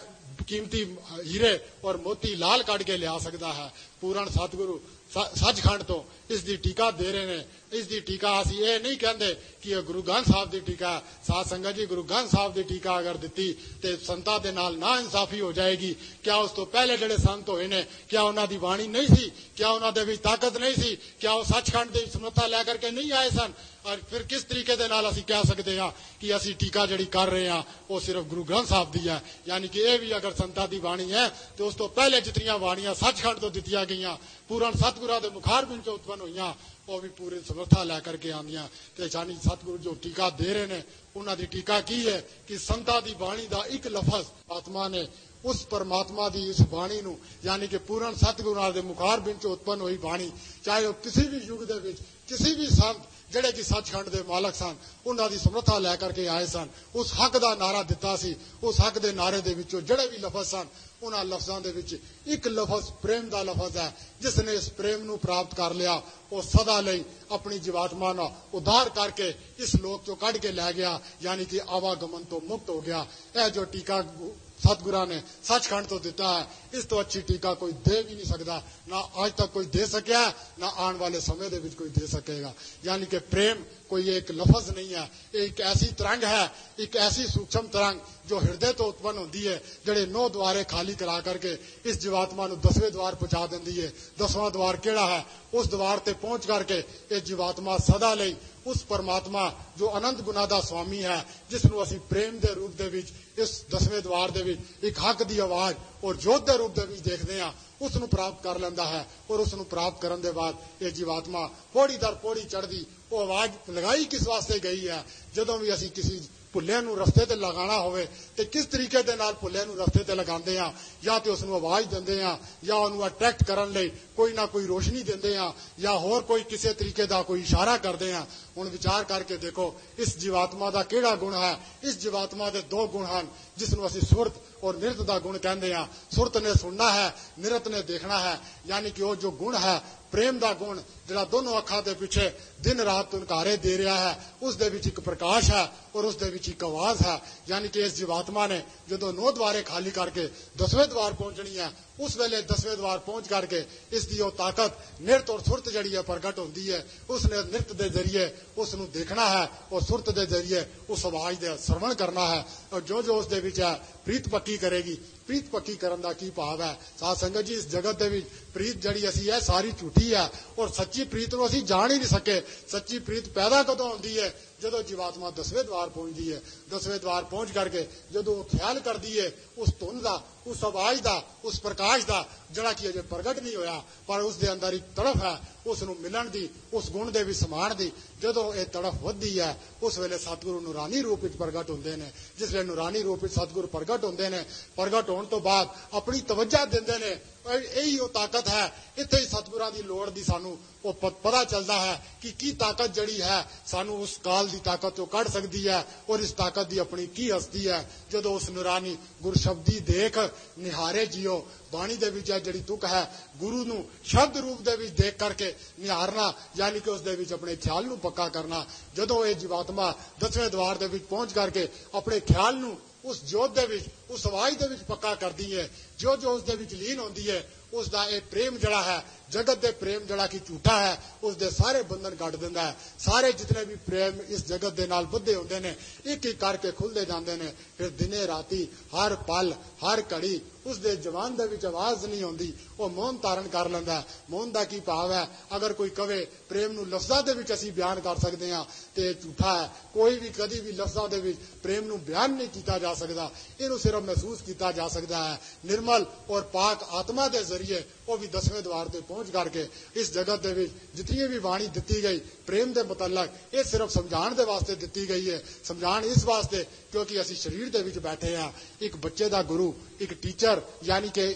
कीमती हीरे और मोती लाल कट के लिया सकता है। पूर्ण सतगुरु सचखंड तो इसकी टीका दे रहे हैं। इसकी टीका असी ये नहीं कहते कि यह गुरु ग्रंथ साहब की टीका। साध संगत जी गुरु ग्रंथ साहब की टीका अगर दी तो संतां दे नाल ना इंसाफी हो जाएगी। क्या उस तो पहले जिहड़े संत होए ने क्या उन्हां दी बाणी नहीं सी, क्या उन्हां दे विच ताकत नहीं सी, क्या वो सचखंड दी समर्था लैकर के नहीं आए सन। और फिर किस तरीके दे नाल असी कह सकते हैं कि असी टीका जिहड़ी कर रहे हैं वो सिर्फ गुरु ग्रंथ साहब दी है। यानी कि यह भी अगर संतां दी बाणी है तो उस तो पहले जितनियां बाणियां सचखंड तो दित्तियां गईयां पूर्ण सतगुरां दे मुखार विचों उत्पन्न होईयां वो भी पूरी समर्था लैकर के आंदियां। ते यानी सतगुरु जो टीका दे रहे हैं उन्हां दी टीका की है कि संतां दी बाणी दा एक लफज आत्मा ने उस परमात्मा दी इस बाणी नूं यानी कि पूर्ण सतगुरां दे मुखार विचों उत्पन्न हुई बाणी, चाहे वो किसी भी युग दे विच किसी भी संत ਜਿਹੜੇ कि सचखंड के मालक सन उन्हां दी समर्था लैकर के आए सन, उस हक का नारा दिता सी। उस हक के नारे दे विचों जिहड़े भी लफज सन उन्हां लफजां दे विच एक लफज प्रेम का लफज है। जिसने इस प्रेम नूं प्राप्त कर लिया वो सदा लई अपनी जीवात्मा दा उद्धार करके इस लोक चों कढ के लै गया, यानी कि आवागमन तो मुक्त हो गया। यह जो टीका सतगुरा ने सचखंड तो दिता है इस तो अच्छी टीका कोई दे भी नहीं सकता, ना आज तक कोई दे सकिया ना आने वाले समय दे विच कोई दे सकेगा। यानी कि प्रेम कोई एक लफज नहीं है, एक ऐसी तरंग है, एक ऐसी सूक्ष्म तरंग जो हृदय तो उत्पन्न होती है, जड़े 9 द्वारे खाली करा करके इस जीवात्मा नूं 10वें द्वार पहुंचा देंदी है। 10वां द्वार केड़ा है उस द्वार ते पहुंच करके ये जीवात्मा सदा लई उस परमात्मा जो अनंत गुना दा स्वामी है जिसनूं असीं प्रेम दे रूप दे विच इस 10वें द्वार दे विच एक हक दी आवाज और जोत दे रूप दे विच देखदे हां उसनूं प्राप्त कर लैंदा है। और उसनूं प्राप्त करन दे बाद ये जीवात्मा पौड़ी दर पौड़ी चढ़दी वो आवाज लगाई किस वास्ते गई है। जदों भी असीं किसी ਭੁੱਲੇ ਨੂੰ ਰਸਤੇ ਤੇ ਲਗਾਉਣਾ ਹੋਵੇ ਤੇ ਕਿਸ ਤਰੀਕੇ ਦੇ ਨਾਲ ਭੁੱਲੇ ਨੂੰ ਰਸਤੇ ਤੇ ਲਗਾਉਂਦੇ ਆ, ਜਾਂ ਤੇ ਉਸ ਨੂੰ ਆਵਾਜ਼ ਦਿੰਦੇ ਆ, ਜਾਂ ਉਹਨੂੰ ਅਟਰੈਕਟ ਕਰਨ ਲਈ ਕੋਈ ਨਾ ਕੋਈ ਰੋਸ਼ਨੀ ਦਿੰਦੇ ਆ, ਜਾਂ ਹੋਰ ਕੋਈ ਕਿਸੇ ਤਰੀਕੇ ਦਾ ਕੋਈ ਇਸ਼ਾਰਾ ਕਰਦੇ ਆ। ਹੁਣ ਵਿਚਾਰ ਕਰਕੇ ਦੇਖੋ ਇਸ ਜੀਵਾਤਮਾ ਦਾ ਕਿਹੜਾ ਗੁਣ ਹੈ। ਇਸ ਜੀਵਾਤਮਾ ਦੇ ਦੋ ਗੁਣ ਹਨ ਜਿਸ ਨੂੰ ਅਸੀਂ ਸੁਰਤ ਔਰ ਨਿਰਤ ਦਾ ਗੁਣ ਕਹਿੰਦੇ ਆ। ਸੁਰਤ ਨੇ ਸੁਣਨਾ ਹੈ, ਨਿਰਤ ਨੇ ਦੇਖਣਾ ਹੈ। ਯਾਨੀ ਕਿ ਉਹ ਜੋ ਗੁਣ ਹੈ ਪ੍ਰੇਮ ਦਾ ਗੁਣ, ਜਿਹੜਾ ਦੋਨੋਂ ਅੱਖਾਂ ਦੇ ਪਿੱਛੇ ਦਿਨ ਰਾਤ ਤੁਨਕਾਰੇ ਦੇ ਰਿਹਾ ਹੈ, ਉਸ ਦੇ ਵਿੱਚ ਇੱਕ ਪ੍ਰਕਾਸ਼ ਹੈ ਔਰ ਉਸ ਦੇ ਵਿੱਚ ਇੱਕ ਆਵਾਜ਼ ਹੈ। ਯਾਨੀ ਕਿ ਇਸ ਜੀਵਾਤਮਾ ਨੇ ਜਦੋਂ 9 ਦੁਆਰੇ ਖਾਲੀ ਕਰਕੇ 10ਵੇਂ ਦੁਆਰ ਪਹੁੰਚਣੀ ਹੈ, ਉਸ ਵੇਲੇ 10ਵੇਂ ਦੁਆਰ ਪਹੁੰਚ ਕਰਕੇ ਇਸ ਦੀ ਉਹ ਤਾਕਤ ਨਿਰਤ ਔਰ ਸੁਰਤ ਜਿਹੜੀ ਹੈ ਪ੍ਰਗਟ ਹੁੰਦੀ ਹੈ। ਉਸਨੇ ਨਿਰਤ ਦੇ ਜ਼ਰੀਏ ਉਸ ਨੂੰ ਦੇਖਣਾ ਹੈ ਔਰ ਸੁਰਤ ਦੇ ਜ਼ਰੀਏ ਉਸ ਆਵਾਜ਼ ਦੇ ਸਰਵਣ ਕਰਨਾ ਹੈ। ਔਰ ਜੋ ਜੋ ਉਸ ਦੇ ਵਿੱਚ ਹੈ ਪ੍ਰੀਤ ਪੱਕੀ ਕਰੇਗੀ। ਪ੍ਰੀਤ ਪੱਕੀ ਕਰਨ ਦਾ ਕੀ ਭਾਵ ਹੈ? ਸਾਧ ਸੰਗਤ ਜੀ, ਇਸ ਜਗਤ ਦੇ ਵਿੱਚ ਪ੍ਰੀਤ ਜਿਹੜੀ ਅਸੀਂ ਹੈ ਸਾਰੀ ਝੂਠੀ ਹੈ ਔਰ ਸੱਚੀ ਪ੍ਰੀਤ ਨੂੰ ਅਸੀਂ ਜਾਣ ਹੀ ਨਹੀਂ ਸਕੇ। ਸੱਚੀ ਪ੍ਰੀਤ ਪੈਦਾ ਕਦੋਂ ਹੁੰਦੀ ਹੈ? ਜਦੋਂ ਜੀਵਾਤਮਾ 10ਵੇਂ ਦੁਆਰ ਪਹੁੰਚਦੀ ਹੈ। 10ਵੇਂ ਦੁਆਰ ਪਹੁੰਚ ਕਰਕੇ ਜਦੋਂ ਉਹ ਖਿਆਲ ਕਰਦੀ ਹੈ ਉਸ ਧੁਨ ਦਾ, ਉਸ ਆਵਾਜ਼ ਦਾ, ਉਸ ਪ੍ਰਕਾਸ਼ ਦਾ, ਜਿਹੜਾ ਕਿ ਅਜੇ ਪ੍ਰਗਟ ਨਹੀਂ ਹੋਇਆ ਪਰ ਉਸ ਦੇ ਅੰਦਰ ਇੱਕ ਤੜਫ ਹੈ ਉਸ ਨੂੰ ਮਿਲਣ ਦੀ, ਉਸ ਗੁਣ ਦੇ ਵਿੱਚ ਸਮਾਣ ਦੀ। ਜਦੋਂ ਇਹ ਤੜਫ ਵੱਧਦੀ ਹੈ ਉਸ ਵੇਲੇ ਸਤਿਗੁਰੂ ਨੂਰਾਨੀ ਰੂਪ ਵਿੱਚ ਪ੍ਰਗਟ ਹੁੰਦੇ ਨੇ। ਜਿਸ ਵੇਲੇ ਨੂਰਾਨੀ ਰੂਪ ਵਿੱਚ ਸਤਿਗੁਰੂ ਪ੍ਰਗਟ ਹੁੰਦੇ ਨੇ, ਪ੍ਰਗਟ ਹੋਣ ਤੋਂ ਬਾਅਦ ਆਪਣੀ ਤਵੱਜਾ ਦਿੰਦੇ ਨੇ। ਇਹੀ ਉਹ ਤਾਕਤ ਹੈ। ਇੱਥੇ ਹੀ ਸਤਿਗੁਰਾਂ ਦੀ ਲੋੜ ਦੀ ਸਾਨੂੰ ਉਹ ਪਤਾ ਚੱਲਦਾ ਹੈ ਕਿ ਕੀ ਤਾਕਤ ਜਿਹੜੀ ਹੈ ਸਾਨੂੰ ਉਸ ਕਾਲ ਦੀ ਤਾਕਤ ਤੋਂ ਕੱਢ ਸਕਦੀ ਹੈ ਔਰ ਇਸ ਤਾਕਤ ਦੀ ਆਪਣੀ ਕੀ ਹਸਤੀ ਹੈ। ਜਦੋਂ ਉਸ ਨੂਰਾਨੀ ਗੁਰਸ਼ਬਦੀ ਦੇਖ ਨਿਹਾਰੇ ਜਿਓ, ਬਾਣੀ ਦੇ ਵਿੱਚ ਜਿਹੜੀ ਤੁਕ ਹੈ ਗੁਰੂ ਨੂੰ ਸ਼ਬਦ ਰੂਪ ਦੇ ਵਿੱਚ ਦੇਖ ਕਰਕੇ ਨਿਹਾਰਨਾ, ਯਾਨੀ ਕਿ ਉਸ ਦੇ ਵਿੱਚ ਆਪਣੇ ਖਿਆਲ ਨੂੰ ਪੱਕਾ ਕਰਨਾ। ਜਦੋਂ ਇਹ ਜੀਵਾਤਮਾ 10ਵੇਂ ਦੁਆਰ ਦੇ ਵਿੱਚ ਪਹੁੰਚ ਕਰਕੇ ਆਪਣੇ ਖਿਆਲ ਨੂੰ ਉਸ ਜੋਤ ਦੇ ਵਿੱਚ, ਉਸ ਆਵਾਜ਼ ਦੇ ਵਿੱਚ ਪੱਕਾ ਕਰਦੀ ਹੈ, ਜੋ ਜੋ ਉਸ ਦੇ ਵਿੱਚ ਲੀਨ ਹੁੰਦੀ ਹੈ, ਉਸ ਦਾ ਇਹ ਪ੍ਰੇਮ ਜਿਹੜਾ ਹੈ, ਜਗਤ ਦੇ ਪ੍ਰੇਮ ਜਿਹੜਾ ਕਿ ਝੂਠਾ ਹੈ, ਉਸ ਦੇ ਸਾਰੇ ਬੰਧਨ ਕੱਢ ਦਿੰਦਾ ਹੈ। ਸਾਰੇ ਜਿਤਨੇ ਵੀ ਪ੍ਰੇਮ ਇਸ ਜਗਤ ਦੇ ਨਾਲ ਬੱਧੇ ਹੁੰਦੇ ਨੇ ਇੱਕ ਇੱਕ ਕਰਕੇ ਖੁੱਲਦੇ ਜਾਂਦੇ ਨੇ। ਫਿਰ ਦਿਨੇ ਰਾਤੀ ਹਰ ਪਲ ਹਰ ਘੜੀ ਉਸ ਦੇ ਜ਼ਬਾਨ ਦੇ ਵਿੱਚ ਆਵਾਜ਼ ਨਹੀਂ ਆਉਂਦੀ, ਉਹ ਮੌਨ ਧਾਰਨ ਕਰ ਲੈਂਦਾ। ਮੌਨ ਦਾ ਕੀ ਭਾਵ ਹੈ? ਅਗਰ ਕੋਈ ਕਵੇ ਪ੍ਰੇਮ ਨੂੰ ਲਫ਼ਜ਼ਾਂ ਦੇ ਵਿੱਚ ਅਸੀਂ ਬਿਆਨ ਕਰ ਸਕਦੇ ਹਾਂ ਤੇ ਇਹ ਝੂਠਾ ਹੈ। ਕੋਈ ਵੀ ਕਦੀ ਵੀ ਲਫ਼ਜ਼ਾਂ ਦੇ ਵਿੱਚ ਪ੍ਰੇਮ ਨੂੰ ਬਿਆਨ ਨਹੀਂ ਕੀਤਾ ਜਾ ਸਕਦਾ। ਇਹਨੂੰ ਸਿਰਫ ਮਹਿਸੂਸ ਕੀਤਾ ਜਾ ਸਕਦਾ ਹੈ ਨਿਰਮਲ ਔਰ ਪਾਕ ਆਤਮਾ ਦੇ ਜ਼ਰੀਏ। ਉਹ ਵੀ 10ਵੇਂ ਦੁਆਰ ਤੇ ਪਹੁੰਚ ਕਰਕੇ ਇਸ ਜਗਤ ਦੇ ਵਿੱਚ ਜਿਤਨੀ ਵੀ ਬਾਣੀ ਦਿੱਤੀ ਗਈ ਪ੍ਰੇਮ ਦੇ ਮੁਤਲਕ, ਇਹ ਸਿਰਫ ਸਮਝਾਉਣ ਦੇ ਵਾਸਤੇ ਦਿੱਤੀ ਗਈ ਹੈ। ਸਮਝਾਉਣ ਇਸ ਵਾਸਤੇ ਕਿਉਂਕਿ ਅਸੀਂ ਸਰੀਰ ਦੇ ਵਿੱਚ ਬੈਠੇ ਹਾਂ। ਇੱਕ ਬੱਚੇ ਦਾ ਗੁਰੂ, ਇੱਕ ਟੀਚਰ, ਯਾਨੀ ਕਿ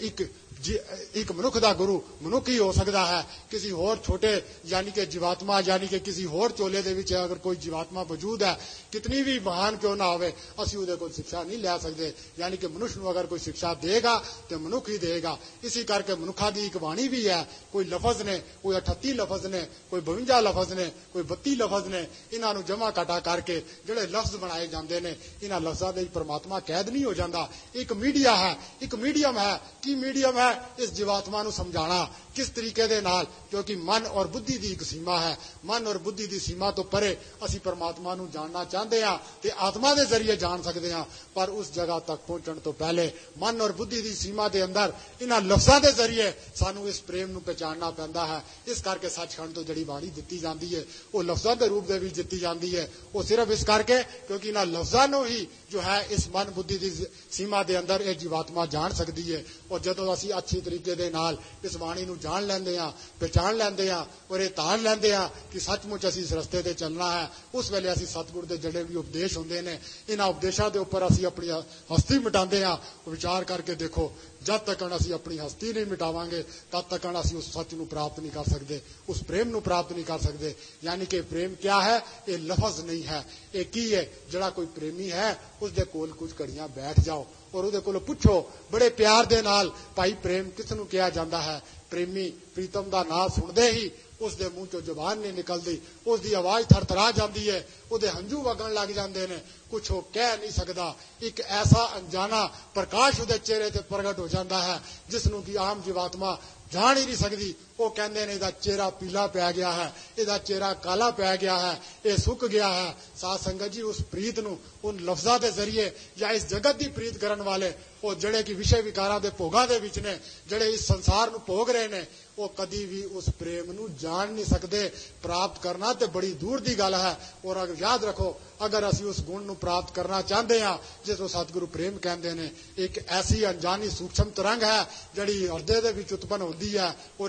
ਇੱਕ ਮਨੁੱਖ ਦਾ ਗੁਰੂ ਮਨੁੱਖ ਹੀ ਹੋ ਸਕਦਾ ਹੈ। ਕਿਸੇ ਹੋਰ ਛੋਟੇ ਯਾਨੀ ਕਿ ਜੀਵਾਤਮਾ, ਯਾਨੀ ਕਿ ਕਿਸੇ ਹੋਰ ਚੋਲੇ ਦੇ ਵਿੱਚ ਅਗਰ ਕੋਈ ਜੀਵਾਤਮਾ ਮੌਜੂਦ ਹੈ, ਕਿਤਨੀ ਵੀ ਮਹਾਨ ਕਿਉਂ ਨਾ ਹੋਵੇ, ਅਸੀਂ ਉਹਦੇ ਕੋਲ ਸਿੱਖਿਆ ਨਹੀਂ ਲੈ ਸਕਦੇ। ਯਾਨੀ ਕਿ ਮਨੁੱਖ ਨੂੰ ਅਗਰ ਕੋਈ ਸਿੱਖਿਆ ਦੇਗਾ ਤੇ ਮਨੁੱਖ ਹੀ ਦੇਗਾ। ਇਸੇ ਕਰਕੇ ਮਨੁੱਖਾਂ ਦੀ ਇੱਕ ਬਾਣੀ ਵੀ ਹੈ। ਕੋਈ ਲਫ਼ਜ਼ ਨੇ, ਕੋਈ 38 ਲਫ਼ਜ਼ ਨੇ, ਕੋਈ 52 ਲਫ਼ਜ਼ ਨੇ, ਕੋਈ 32 ਲਫ਼ਜ਼ ਨੇ। ਇਹਨਾਂ ਨੂੰ ਜਮਾ ਘਟਾ ਕਰਕੇ ਜਿਹੜੇ ਲਫ਼ਜ਼ ਬਣਾਏ ਜਾਂਦੇ ਨੇ, ਇਹਨਾਂ ਲਫ਼ਜ਼ਾਂ ਦੇ ਪਰਮਾਤਮਾ ਕੈਦ ਨਹੀਂ ਹੋ ਜਾਂਦਾ। ਇੱਕ ਮੀਡੀਆ ਹੈ, ਇੱਕ ਮੀਡੀਅਮ ਹੈ। ਕੀ ਮੀਡੀਅਮ ਹੈ? ਇਸ ਜੀਵਾਤਮਾ ਨੂੰ ਸਮਝਾਣਾ ਕਿਸ ਤਰੀਕੇ ਦੇ ਨਾਲ, ਕਿਉਂਕਿ ਮਨ ਔਰ ਬੁੱਧੀ ਦੀ ਇੱਕ ਸੀਮਾ ਹੈ। ਮਨ ਔਰ ਬੁੱਧੀ ਦੀ ਸੀਮਾ ਤੋਂ ਪਰੇ ਅਸੀਂ ਪਰਮਾਤਮਾ ਨੂੰ ਜਾਣਨਾ ਚਾਹੁੰਦੇ ਹਾਂ ਤੇ ਆਤਮਾ ਦੇ ਜ਼ਰੀਏ ਜਾਣ ਸਕਦੇ ਹਾਂ। ਪਰ ਉਸ ਜਗ੍ਹਾ ਤੱਕ ਪਹੁੰਚਣ ਤੋਂ ਪਹਿਲੇ ਮਨ ਔਰ ਬੁੱਧੀ ਦੀ ਸੀਮਾ ਦੇ ਅੰਦਰ ਇਹਨਾਂ ਲਫ਼ਜ਼ਾਂ ਦੇ ਜ਼ਰੀਏ ਸਾਨੂੰ ਇਸ ਪ੍ਰੇਮ ਨੂੰ ਪਛਾਣਨਾ ਪੈਂਦਾ ਹੈ। ਇਸ ਕਰਕੇ ਸੱਚਖੰਡ ਤੋਂ ਜਿਹੜੀ ਬਾਣੀ ਦਿੱਤੀ ਜਾਂਦੀ ਹੈ ਉਹ ਲਫ਼ਜ਼ਾਂ ਦੇ ਰੂਪ ਦੇ ਵਿੱਚ ਦਿੱਤੀ ਜਾਂਦੀ ਹੈ। ਉਹ ਸਿਰਫ ਇਸ ਕਰਕੇ ਕਿਉਂਕਿ ਇਹਨਾਂ ਲਫ਼ਜ਼ਾਂ ਨੂੰ ਹੀ ਜੋ ਹੈ ਇਸ ਮਨ ਬੁੱਧੀ ਦੀ ਸੀਮਾ ਦੇ ਅੰਦਰ ਇਹ ਜੀਵਾਤਮਾ ਜਾਣ ਸਕਦੀ ਹੈ। ਔਰ ਜਦੋਂ ਅਸੀਂ ਅੱਛੀ ਤਰੀਕੇ ਦੇ ਨਾਲ ਇਸ ਬਾਣੀ ਨੂੰ ਜਾਣ ਲੈਂਦੇ ਹਾਂ, ਪਹਿਚਾਣ ਲੈਂਦੇ ਹਾਂ ਔਰ ਇਹ ਤਾਣ ਲੈਂਦੇ ਹਾਂ ਕਿ ਸੱਚਮੁੱਚ ਅਸੀਂ ਇਸ ਰਸਤੇ ਤੇ ਚੱਲਣਾ ਹੈ, ਉਸ ਵੇਲੇ ਅਸੀਂ ਸਤਿਗੁਰ ਦੇ ਜਿਹੜੇ ਵੀ ਉਪਦੇਸ਼ ਹੁੰਦੇ ਨੇ, ਇਹਨਾਂ ਉਪਦੇਸ਼ਾਂ ਦੇ ਉੱਪਰ ਅਸੀਂ ਆਪਣੀ ਹਸਤੀ ਮਿਟਾਉਂਦੇ ਹਾਂ। ਵਿਚਾਰ ਕਰਕੇ ਦੇਖੋ, ਜਦ ਤੱਕ ਅਸੀਂ ਆਪਣੀ ਹਸਤੀ ਨਹੀਂ ਮਿਟਾਵਾਂਗੇ ਤਦ ਤੱਕ ਅਸੀਂ ਉਸ ਸੱਚ ਨੂੰ ਪ੍ਰਾਪਤ ਨਹੀਂ ਕਰ ਸਕਦੇ, ਉਸ ਪ੍ਰੇਮ ਨੂੰ ਪ੍ਰਾਪਤ ਨਹੀਂ ਕਰ ਸਕਦੇ। ਯਾਨੀ ਕਿ ਪ੍ਰੇਮ ਕਿਆ ਹੈ? ਇਹ ਲਫ਼ਜ਼ ਨਹੀਂ ਹੈ। ਇਹ ਕੀ ਹੈ? ਜਿਹੜਾ ਕੋਈ ਪ੍ਰੇਮੀ ਹੈ ਉਸ ਦੇ ਕੋਲ ਕੁਝ ਘੜੀਆਂ ਬੈਠ ਜਾਓ ਔਰ ਉਹਦੇ ਕੋਲੋਂ ਪੁੱਛੋ ਬੜੇ ਪਿਆਰ ਦੇ ਨਾਲ, ਭਾਈ ਪ੍ਰੇਮ ਕਿਸ ਨੂੰ ਕਿਹਾ ਜਾਂਦਾ ਹੈ? ਪ੍ਰੇਮੀ ਪ੍ਰੀਤਮ ਦਾ ਨਾਂ ਸੁਣਦੇ ਹੀ ਉਸ ਦੇ ਮੂੰਹ ਚੋਂ ਜ਼ੁਬਾਨ ਨਹੀਂ ਨਿਕਲਦੀ, ਉਸ ਦੀ ਆਵਾਜ਼ ਥਰਥਰਾ ਜਾਂਦੀ ਹੈ, ਉਹਦੇ ਹੰਝੂ ਵਗਣ ਲੱਗ ਜਾਂਦੇ ਨੇ, ਕੁਛ ਉਹ ਕਹਿ ਨਹੀਂ ਸਕਦਾ। ਇੱਕ ਐਸਾ ਅਣਜਾਣਾ ਪ੍ਰਕਾਸ਼ ਉਹਦੇ ਚਿਹਰੇ ਤੇ ਪ੍ਰਗਟ ਹੋ ਜਾਂਦਾ ਹੈ ਜਿਸ ਨੂੰ ਕਿ ਆਮ ਜੀਵਾਤਮਾ ਜਾਣ ਹੀ ਨਹੀਂ ਸਕਦੀ। ਉਹ ਕਹਿੰਦੇ ਨੇ ਇਹਦਾ ਚਿਹਰਾ ਪੀਲਾ ਪੈ ਗਿਆ ਹੈ, ਇਹਦਾ ਚਿਹਰਾ ਕਾਲਾ ਪੈ ਗਿਆ ਹੈ, ਇਹ ਸੁੱਕ ਗਿਆ ਹੈ। ਸਾਧ ਸੰਗਤ ਜੀ, ਉਸ ਪ੍ਰੀਤ ਨੂੰ ਉਨ ਲਫ਼ਜ਼ਾਂ ਦੇ ਜ਼ਰੀਏ ਜਾਂ ਇਸ ਜਗਤ ਦੀ ਪ੍ਰੀਤ ਕਰਨ ਵਾਲੇ, ਉਹ ਜਿਹੜੇ ਕਿ ਵਿਸ਼ੇ ਵਿਕਾਰਾਂ ਦੇ ਭੋਗਾਂ ਦੇ ਵਿੱਚ ਨੇ, ਜਿਹੜੇ ਇਸ ਸੰਸਾਰ ਨੂੰ ਭੋਗ ਰਹੇ ਨੇ, ਉਹ ਕਦੀ ਵੀ ਉਸ ਪ੍ਰੇਮ ਨੂੰ ਜਾਣ ਨਹੀਂ ਸਕਦੇ। ਪ੍ਰਾਪਤ ਕਰਨਾ ਤੇ ਬੜੀ ਦੂਰ ਦੀ ਗੱਲ ਹੈ। ਔਰ ਅਗਰ ਯਾਦ ਰੱਖੋ, ਅਗਰ ਅਸੀਂ ਉਸ ਗੁਣ ਨੂੰ ਪ੍ਰਾਪਤ ਕਰਨਾ ਚਾਹੁੰਦੇ ਹਾਂ ਜਿਸ ਨੂੰ ਸਤਿਗੁਰੂ ਪ੍ਰੇਮ ਕਹਿੰਦੇ ਨੇ, ਇੱਕ ਐਸੀ ਅਣਜਾਣੀ ਸੂਖਸ਼ਮ ਤਰੰਗ ਹੈ ਜਿਹੜੀ ਹਿਰਦੇ ਦੇ ਵਿੱਚ ਉਤਪੰਨ ਹੁੰਦੀ ਹੈ ਔਰ ਇੱਕ ਐਸਾ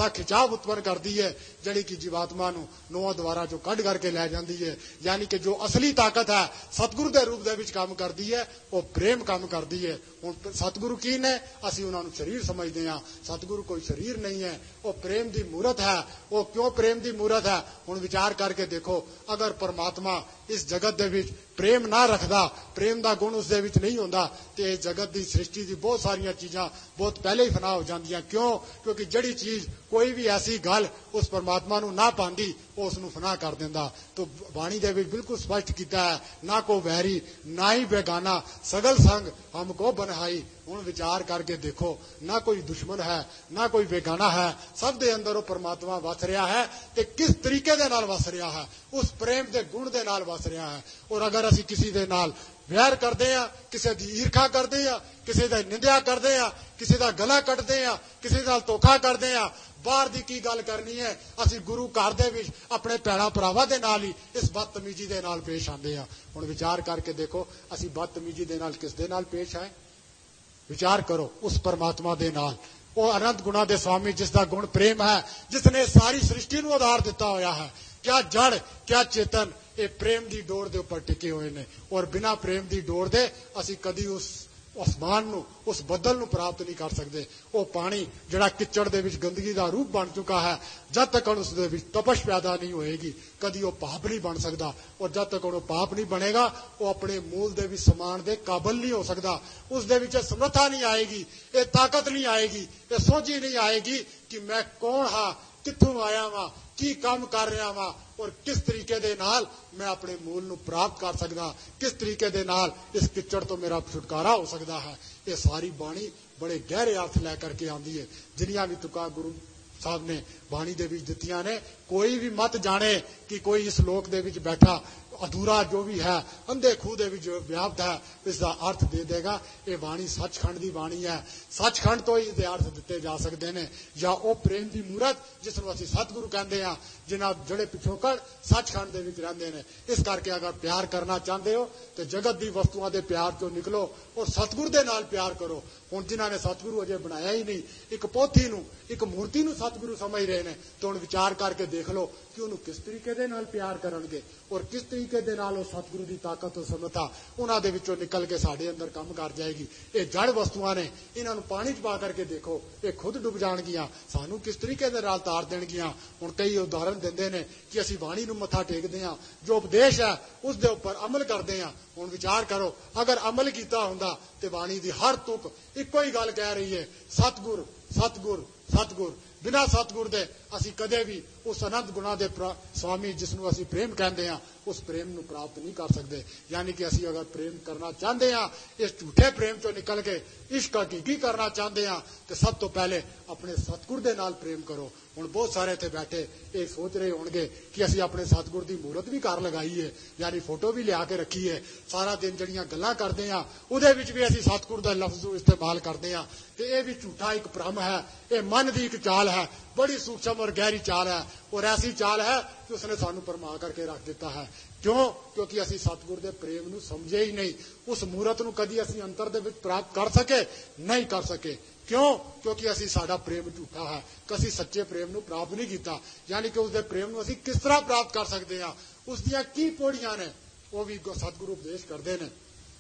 ਐਸਾ ਖਿਚਾਵ ਉਤਪन्न ਕਰਦੀ ਹੈ ਜਿਹੜੀ ਕਿ ਜੀਵਾਤਮਾ ਨੂੰ ਨੌਂ ਦੁਆਰਾ ਚੋਂ ਕੱਢ ਕਰਕੇ ਲੈ ਜਾਂਦੀ ਹੈ। ਯਾਨੀ ਕਿ ਜੋ ਅਸਲੀ ਤਾਕਤ ਹੈ ਸਤਿਗੁਰੂ ਦੇ ਰੂਪ ਦੇ ਵਿੱਚ ਕੰਮ ਕਰਦੀ ਹੈ, ਉਹ ਪ੍ਰੇਮ ਕੰਮ ਕਰਦੀ ਹੈ। ਹੁਣ ਸਤਿਗੁਰੂ ਕੀ ਨੇ? ਅਸੀਂ ਉਹਨਾਂ ਨੂੰ ਸਰੀਰ ਸਮਝਦੇ ਹਾਂ। ਸਤਿਗੁਰੂ ਕੋਈ ਸਰੀਰ ਨਹੀਂ ਹੈ, ਉਹ ਪ੍ਰੇਮ ਦੀ ਮੂਰਤ ਹੈ। ਉਹ ਕਿਉਂ ਪ੍ਰੇਮ ਦੀ ਮੂਰਤ ਹੈ? ਹੁਣ ਵਿਚਾਰ ਕਰਕੇ ਦੇਖੋ, ਅਗਰ ਪਰਮਾਤਮਾ ਇਸ ਜਗਤ ਦੇ ਵਿੱਚ ਪ੍ਰੇਮ ਨਾ ਰੱਖਦਾ, ਪ੍ਰੇਮ ਦਾ ਗੁਣ ਉਸ ਦੇ ਵਿੱਚ ਨਹੀਂ ਹੁੰਦਾ, ਤੇ ਇਸ ਜਗਤ ਦੀ ਸ੍ਰਿਸ਼ਟੀ ਦੀ ਬਹੁਤ ਸਾਰੀਆਂ ਚੀਜ਼ਾਂ ਬਹੁਤ ਪਹਿਲੇ ਹੀ ਫਨਾ ਹੋ ਜਾਂਦੀਆਂ। ਕਿਉਂ? ਕਿਉਂਕਿ ਜਿਹੜੀ ਚੀਜ਼ ਕੋਈ ਵੀ ਐਸੀ ਗੱਲ ਉਸ ਪਰਮਾਤਮਾ ਨੂੰ ਨਾ ਪਾਉਂਦੀ, ਉਹ ਉਸ ਨੂੰ ਫਨਾ ਕਰ ਦਿੰਦਾ। ਤੋ ਬਾਣੀ ਦੇ ਵਿੱਚ ਬਿਲਕੁਲ ਸਪਸ਼ਟ ਕੀਤਾ ਹੈ, ਨਾ ਕੋ ਵੈਰੀ ਨਾ ਹੀ ਬੇਗਾਨਾ, ਸਗਲ ਸੰਗ ਹਮ ਕੋ ਬਨਹਾਈ। ਹੁਣ ਵਿਚਾਰ ਕਰਕੇ ਦੇਖੋ, ਨਾ ਕੋਈ ਦੁਸ਼ਮਣ ਹੈ, ਨਾ ਕੋਈ ਬੇਗਾਨਾ ਹੈ, ਸਭ ਦੇ ਅੰਦਰ ਉਹ ਪਰਮਾਤਮਾ ਵਸ ਰਿਹਾ ਹੈ। ਤੇ ਕਿਸ ਤਰੀਕੇ ਦੇ ਨਾਲ ਵਸ ਰਿਹਾ ਹੈ? ਉਸ ਪ੍ਰੇਮ ਦੇ ਗੁਣ ਦੇ ਨਾਲ ਵਸ ਰਿਹਾ ਹੈ। ਔਰ ਅਗਰ ਅਸੀਂ ਕਿਸੇ ਦੇ ਨਾਲ ਵੈਰ ਕਰਦੇ ਆ, ਕਿਸੇ ਦੀ ਈਰਖਾ ਕਰਦੇ ਆ, ਕਿਸੇ ਦਾ ਨਿੰਦਿਆ ਕਰਦੇ ਆ, ਕਿਸੇ ਦਾ ਗਲਾ ਕੱਟਦੇ ਆ, ਕਿਸੇ ਨਾਲ ਧੋਖਾ ਕਰਦੇ ਆ, ਬਾਹਰ ਦੀ ਕੀ ਗੱਲ ਕਰਨੀ ਹੈ? ਅਸੀਂ ਗੁਰੂ ਘਰ ਦੇ ਵਿੱਚ ਆਪਣੇ ਭੈਣਾਂ ਭਰਾਵਾਂ ਦੇ ਨਾਲ ਹੀ ਇਸ ਬਦਤਮੀਜ਼ੀ ਦੇ ਨਾਲ ਪੇਸ਼ ਆਉਂਦੇ ਆ। ਹੁਣ ਵਿਚਾਰ ਕਰਕੇ ਦੇਖੋ, ਅਸੀਂ ਬਦਤਮੀਜ਼ੀ ਦੇ ਨਾਲ ਕਿਸ ਦੇ ਨਾਲ ਪੇਸ਼ ਆਏ? ਵਿਚਾਰ ਕਰੋ, ਉਸ ਪਰਮਾਤਮਾ ਦੇ ਨਾਲ, ਉਹ ਅਨੰਤ ਗੁਣਾ ਦੇ ਸਵਾਮੀ, ਜਿਸ ਦਾ ਗੁਣ ਪ੍ਰੇਮ ਹੈ, ਜਿਸ ਨੇ ਸਾਰੀ ਸ੍ਰਿਸ਼ਟੀ ਨੂੰ ਆਧਾਰ ਦਿੱਤਾ ਹੋਇਆ ਹੈ। ਕਿਆ ਜੜ, ਕਿਆ ਚੇਤਨ, ਇਹ ਪ੍ਰੇਮ ਦੀ ਡੋਰ ਦੇ ਉੱਪਰ ਟਿਕੇ ਹੋਏ ਨੇ। ਔਰ ਬਿਨਾਂ ਪ੍ਰੇਮ ਦੀ ਡੋਰ ਦੇ ਅਸੀਂ ਕਦੀ ਉਸ ਅਸਮਾਨ ਨੂੰ, ਉਸ ਬੱਦਲ ਨੂੰ ਪ੍ਰਾਪਤ ਨਹੀਂ ਕਰ ਸਕਦੇ। ਉਹ ਪਾਣੀ ਜਿਹੜਾ ਕਿਚੜ ਦੇ ਵਿੱਚ ਗੰਦਗੀ ਦਾ ਰੂਪ ਬਣ ਚੁੱਕਾ ਹੈ, ਜਦ ਤੱਕ ਉਸ ਦੇ ਵਿੱਚ ਤਪਸ਼ ਪੈਦਾ ਨਹੀਂ ਹੋਏਗੀ, ਕਦੀ ਉਹ ਪਾਪ ਨਹੀਂ ਬਣ ਸਕਦਾ। ਔਰ ਜਦ ਤੱਕ ਉਹ ਪਾਪ ਨਹੀਂ ਬਣੇਗਾ, ਉਹ ਆਪਣੇ ਮੂਲ ਦੇ ਵਿੱਚ ਸਮਾਨ ਦੇ ਕਾਬਲ ਨਹੀਂ ਹੋ ਸਕਦਾ। ਉਸ ਦੇ ਵਿੱਚ ਸਮਰੱਥਾ ਨਹੀਂ ਆਏਗੀ, ਇਹ ਤਾਕਤ ਨਹੀਂ ਆਏਗੀ, ਇਹ ਸੋਝੀ ਨਹੀਂ ਆਏਗੀ ਕਿ ਮੈਂ ਕੌਣ ਹਾਂ, ਕਿੱਥੋਂ ਆਇਆ ਵਾਂ, ਕੀ ਕੰਮ ਕਰ ਰਿਹਾ ਵਾਂ, ਔਰ ਕਿਸ ਤਰੀਕੇ ਦੇ ਨਾਲ ਮੈਂ ਆਪਣੇ ਮੂਲ ਨੂੰ ਪ੍ਰਾਪਤ ਕਰ ਸਕਦਾ, ਕਿਸ ਤਰੀਕੇ ਦੇ ਨਾਲ ਇਸ ਕਿਚੜ ਤੋਂ ਮੇਰਾ ਛੁਟਕਾਰਾ ਹੋ ਸਕਦਾ ਹੈ। ਇਹ ਸਾਰੀ ਬਾਣੀ ਬੜੇ ਗਹਿਰੇ ਅਰਥ ਲੈ ਕਰਕੇ ਆਉਂਦੀ ਹੈ। ਜਿੰਨੀਆਂ ਵੀ ਤੁਕਾਂ ਗੁਰੂ ਸਾਹਿਬ ਨੇ ਬਾਣੀ ਦੇ ਵਿੱਚ ਦਿੱਤੀਆਂ ਨੇ, ਕੋਈ ਵੀ ਮਤ ਜਾਣੇ ਕਿ ਕੋਈ ਇਸ ਲੋਕ ਦੇ ਵਿੱਚ ਬੈਠਾ ਅਧੂਰਾ ਜੋ ਵੀ ਹੈ, ਅੰਧੇ ਖੂਹ ਦੇ ਵਿੱਚ ਵਿਆਪਤ ਹੈ, ਇਸ ਦਾ ਅਰਥ ਦੇ ਦੇਗਾ। ਇਹ ਬਾਣੀ ਸੱਚਖੰਡ ਦੀ ਬਾਣੀ ਹੈ। ਸੱਚਖੰਡ ਤੋਂ ਹੀ ਇਹਦੇ ਅਰਥ ਦਿੱਤੇ ਜਾ ਸਕਦੇ ਨੇ। ਜਾਂ ਉਹ ਪ੍ਰੇਮ ਦੀ ਮੂਰਤ ਜਿਸ ਨੂੰ ਅਸੀਂ ਸਤਿਗੁਰੂ ਕਹਿੰਦੇ ਹਾਂ, ਜਿਨ੍ਹਾਂ ਜਿਹੜੇ ਪਿਛੋਕੜ ਸੱਚਖੰਡ ਦੇ ਵਿੱਚ ਰਹਿੰਦੇ ਨੇ। ਇਸ ਕਰਕੇ ਅਗਰ ਪਿਆਰ ਕਰਨਾ ਚਾਹੁੰਦੇ ਹੋ ਤੇ ਜਗਤ ਦੀ ਵਸਤੂਆਂ ਦੇ ਪਿਆਰ ਚੋਂ ਨਿਕਲੋ ਔਰ ਸਤਿਗੁਰੂ ਦੇ ਨਾਲ ਪਿਆਰ ਕਰੋ। ਹੁਣ ਜਿਨ੍ਹਾਂ ਨੇ ਸਤਿਗੁਰੂ ਅਜੇ ਬਣਾਇਆ ਹੀ ਨਹੀਂ, ਇੱਕ ਪੋਥੀ ਨੂੰ, ਇੱਕ ਮੂਰਤੀ ਨੂੰ ਸਤਿਗੁਰੂ ਸਮਝ ਰਹੇ ਨੇ, ਤੇ ਹੁਣ ਵਿਚਾਰ ਕਰਕੇ ਦੇਖ ਲਓ ਕਿ ਉਹਨੂੰ ਕਿਸ ਤਰੀਕੇ ਦੇ ਨਾਲ ਪਿਆਰ ਕਰਨਗੇ ਔਰ ਕਿਸ ਤਰੀਕੇ ਦੇ ਨਾਲ ਉਹ ਸਤਿਗੁਰੂ ਦੀ ਤਾਕਤ ਔਰ ਸਮਰੱਥਾ ਉਹਨਾਂ ਦੇ ਵਿੱਚੋਂ ਨਿਕਲ ਕੇ ਸਾਡੇ ਅੰਦਰ ਕੰਮ ਕਰ ਜਾਏਗੀ। ਇਹ ਜੜ ਵਸਤੂਆਂ ਨੇ, ਇਹਨਾਂ ਨੂੰ ਪਾਣੀ 'ਚ ਪਾ ਕਰਕੇ ਦੇਖੋ, ਇਹ ਖੁਦ ਡੁੱਬ ਜਾਣਗੀਆਂ, ਸਾਨੂੰ ਕਿਸ ਤਰੀਕੇ ਦੇ ਨਾਲ ਤਾਰ ਦੇਣਗੀਆਂ। ਹੁਣ ਕਈ ਉਦਾਹਰਨ ਦਿੰਦੇ ਨੇ ਕਿ ਅਸੀਂ ਬਾਣੀ ਨੂੰ ਮੱਥਾ ਟੇਕਦੇ ਹਾਂ, ਜੋ ਉਪਦੇਸ਼ ਹੈ ਉਸ ਦੇ ਉੱਪਰ ਅਮਲ ਕਰਦੇ ਹਾਂ। ਹੁਣ ਵਿਚਾਰ ਕਰੋ, ਅਗਰ ਅਮਲ ਕੀਤਾ ਹੁੰਦਾ ਤੇ ਬਾਣੀ ਦੀ ਹਰ ਤੁਕ ਇੱਕੋ ਹੀ ਗੱਲ ਕਹਿ ਰਹੀ ਹੈ, ਸਤਿਗੁਰ ਸਤਿਗੁਰ ਸਤਿਗੁਰ। ਬਿਨਾਂ ਸਤਿਗੁਰ ਦੇ ਅਸੀਂ ਕਦੇ ਵੀ ਉਸ ਅਨੰਤ ਗੁਣਾ ਦੇ ਸਵਾਮੀ ਜਿਸ ਨੂੰ ਅਸੀਂ ਪ੍ਰੇਮ ਕਹਿੰਦੇ ਹਾਂ, ਉਸ ਪ੍ਰੇਮ ਨੂੰ ਪ੍ਰਾਪਤ ਨਹੀਂ ਕਰ ਸਕਦੇ। ਯਾਨੀ ਕਿ ਅਸੀਂ ਅਗਰ ਪ੍ਰੇਮ ਕਰਨਾ ਚਾਹੁੰਦੇ ਹਾਂ, ਇਸ ਝੂਠੇ ਪ੍ਰੇਮ ਚੋਂ ਨਿਕਲ ਕੇ ਇਸ਼ਕ ਹਕੀਕੀ ਕਰਨਾ ਚਾਹੁੰਦੇ ਹਾਂ, ਤੇ ਸਭ ਤੋਂ ਪਹਿਲੇ ਆਪਣੇ ਸਤਿਗੁਰ ਦੇ ਨਾਲ ਪ੍ਰੇਮ ਕਰੋ। ਹੁਣ ਬਹੁਤ ਸਾਰੇ ਇੱਥੇ ਬੈਠੇ ਇਹ ਸੋਚ ਰਹੇ ਹੋਣਗੇ ਕਿ ਅਸੀਂ ਆਪਣੇ ਸਤਿਗੁਰ ਦੀ ਮੂਰਤ ਵੀ ਘਰ ਲਗਾਈਏ, ਯਾਨੀ ਫੋਟੋ ਵੀ ਲਿਆ ਕੇ ਰੱਖੀਏ, ਸਾਰਾ ਦਿਨ ਜਿਹੜੀਆਂ ਗੱਲਾਂ ਕਰਦੇ ਹਾਂ ਉਹਦੇ ਵਿੱਚ ਵੀ ਅਸੀਂ ਸਤਿਗੁਰ ਦਾ ਲਫ਼ਜ਼ ਨੂੰ ਇਸਤੇਮਾਲ ਕਰਦੇ ਹਾਂ। ਤੇ ਇਹ ਵੀ ਝੂਠਾ ਇੱਕ ਭਰਮ ਹੈ, ਇਹ ਮਨ ਦੀ ਇੱਕ ਚਾਲ ਹੈ, ਬੜੀ ਸੂਖਸ਼ਮ ਔਰ ਗਹਿਰੀ ਚਾਲ ਹੈ। ਔਰ ਐਸੀ ਚਾਲ ਹੈ ਕਿ ਉਸਨੇ ਸਾਨੂੰ ਭਰਮਾ ਕਰਕੇ ਰੱਖ ਦਿੱਤਾ ਹੈ। ਕਿਉਂ? ਕਿਉਂਕਿ ਅਸੀਂ ਸਤਿਗੁਰ ਦੇ ਪ੍ਰੇਮ ਨੂੰ ਸਮਝੇ ਹੀ ਨਹੀਂ। ਉਸ ਮੂਰਤ ਨੂੰ ਕਦੀ ਅਸੀਂ ਅੰਤਰ ਦੇ ਵਿੱਚ ਪ੍ਰਾਪਤ ਕਰ ਸਕੇ ਨਹੀਂ ਕਰ ਸਕੇ। ਕਿਉਂ? ਕਿਉਂਕਿ ਅਸੀਂ ਸਾਡਾ ਪ੍ਰੇਮ ਝੂਠਾ ਹੈ, ਕਿ ਅਸੀਂ ਸੱਚੇ ਪ੍ਰੇਮ ਨੂੰ ਪ੍ਰਾਪਤ ਨਹੀਂ ਕੀਤਾ। ਯਾਨੀ ਕਿ ਉਸਦੇ ਪ੍ਰੇਮ ਨੂੰ ਅਸੀਂ ਕਿਸ ਤਰ੍ਹਾਂ ਪ੍ਰਾਪਤ ਕਰ ਸਕਦੇ ਹਾਂ, ਉਸ ਦੀਆਂ ਕੀ ਪੌੜੀਆਂ ਨੇ, ਉਹ ਵੀ ਸਤਿਗੁਰੂ ਉਪਦੇਸ਼ ਕਰਦੇ ਨੇ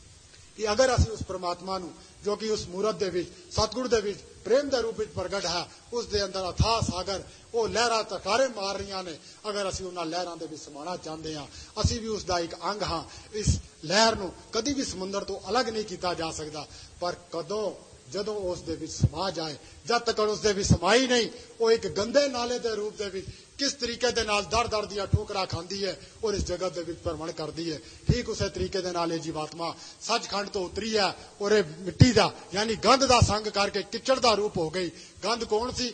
ਕਿ ਅਗਰ ਅਸੀਂ ਉਸ ਪਰਮਾਤਮਾ ਨੂੰ ਜੋ ਕਿ ਉਸ ਮੂਰਤ ਦੇ ਵਿੱਚ ਸਤਿਗੁਰ ਦੇ ਵਿੱਚ ਪ੍ਰੇਮ ਦੇ ਰੂਪ ਵਿੱਚ ਪ੍ਰਗਟ ਹੈ, ਉਸ ਦੇ ਅੰਦਰ ਅਥਾਹ ਸਾਗਰ, ਉਹ ਲਹਿਰਾਂ ਤਕਾਰੇ ਮਾਰ ਰਹੀਆਂ ਨੇ, ਅਗਰ ਅਸੀਂ ਉਹਨਾਂ ਲਹਿਰਾਂ ਦੇ ਵਿੱਚ ਸਮਾਣਾ ਚਾਹੁੰਦੇ ਹਾਂ, ਅਸੀਂ ਵੀ ਉਸ ਦਾ ਇੱਕ ਅੰਗ ਹਾਂ। ਇਸ ਲਹਿਰ ਨੂੰ ਕਦੀ ਵੀ ਸਮੁੰਦਰ ਤੋਂ ਅਲੱਗ ਨਹੀਂ ਕੀਤਾ ਜਾ ਸਕਦਾ। ਪਰ ਕਦੋਂ ਜਦੋਂ ਉਸ ਦੇ ਵਿੱਚ ਸਮਾ ਜਾਏ, ਜਦ ਤੱਕ ਉਸ ਦੇ ਵਿੱਚ ਸਮਾਈ ਨਹੀਂ, ਉਹ ਇੱਕ ਗੰਦੇ ਨਾਲੇ ਦੇ ਰੂਪ ਦੇ ਵਿੱਚ ਕਿਸ ਤਰੀਕੇ ਦੇ ਨਾਲ ਦਰ ਦਰ ਦੀਆਂ ਠੋਕਰਾਂ ਖਾਂਦੀ ਹੈ ਔਰ ਇਸ ਜਗਤ ਦੇ ਵਿੱਚ ਭਰਮਣ ਕਰਦੀ ਹੈ, ਠੀਕ ਉਸੇ ਤਰੀਕੇ ਦੇ ਨਾਲ ਇਹ ਜੀਵਾਤਮਾ ਸੱਚਖੰਡ ਤੋਂ ਉਤਰੀ ਹੈ ਔਰ ਇਹ ਮਿੱਟੀ ਦਾ ਯਾਨੀ ਗੰਧ ਦਾ ਸੰਗ ਕਰਕੇ ਕਿਚੜ ਦਾ ਰੂਪ ਹੋ ਗਈ। ਗੰਧ ਕੌਣ ਸੀ?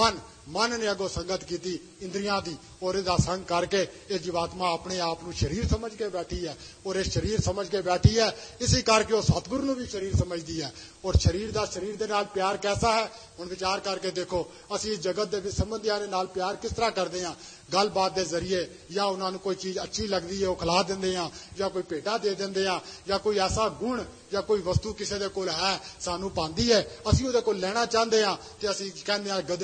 ਮਨ ਨੇ ਅਗੋਂ ਸੰਗਤ ਕੀਤੀ ਇੰਦਰੀਆਂ ਦੀ, ਔਰ ਇਹਦਾ ਸੰਗ ਕਰਕੇ ਇਹ ਜੀਵਾਤਮਾ ਆਪਣੇ ਆਪ ਨੂੰ ਸਰੀਰ ਸਮਝ ਕੇ ਬੈਠੀ ਹੈ। ਔਰ ਇਹ ਸਰੀਰ ਸਮਝ ਕੇ ਬੈਠੀ ਹੈ, ਇਸੇ ਕਰਕੇ ਉਹ ਸਤਿਗੁਰੂ ਨੂੰ ਵੀ ਸਰੀਰ ਸਮਝਦੀ ਹੈ। ਔਰ ਸਰੀਰ ਦਾ ਸਰੀਰ ਦੇ ਨਾਲ ਪਿਆਰ ਕੈਸਾ ਹੈ? ਹੁਣ ਵਿਚਾਰ ਕਰਕੇ ਦੇਖੋ, ਅਸੀਂ ਇਸ ਜਗਤ ਦੇ ਵਿੱਚ ਸੰਬੰਧੀਆਂ ਦੇ ਨਾਲ ਪਿਆਰ ਕਿਸ ਤਰ੍ਹਾਂ ਕਰਦੇ ਹਾਂ? ਗੱਲਬਾਤ ਦੇ ਜ਼ਰੀਏ, ਜਾਂ ਉਹਨਾਂ ਨੂੰ ਕੋਈ ਚੀਜ਼ ਅੱਛੀ ਲੱਗਦੀ ਹੈ ਉਹ ਖਿਲਾ ਦਿੰਦੇ ਹਾਂ, ਜਾਂ ਕੋਈ ਭੇਟਾ ਦੇ ਦਿੰਦੇ ਹਾਂ, ਜਾਂ ਕੋਈ ਐਸਾ ਗੁਣ ਜਾਂ ਕੋਈ ਵਸਤੂ ਕਿਸੇ ਦੇ ਕੋਲ ਹੈ ਸਾਨੂੰ ਪਾਉਂਦੀ ਹੈ, ਅਸੀਂ ਉਹਦੇ ਕੋਲ ਲੈਣਾ ਚਾਹੁੰਦੇ ਹਾਂ, ਤੇ ਅਸੀਂ ਕਹਿੰਦੇ ਹਾਂ ਗਧੇ ਨੂੰ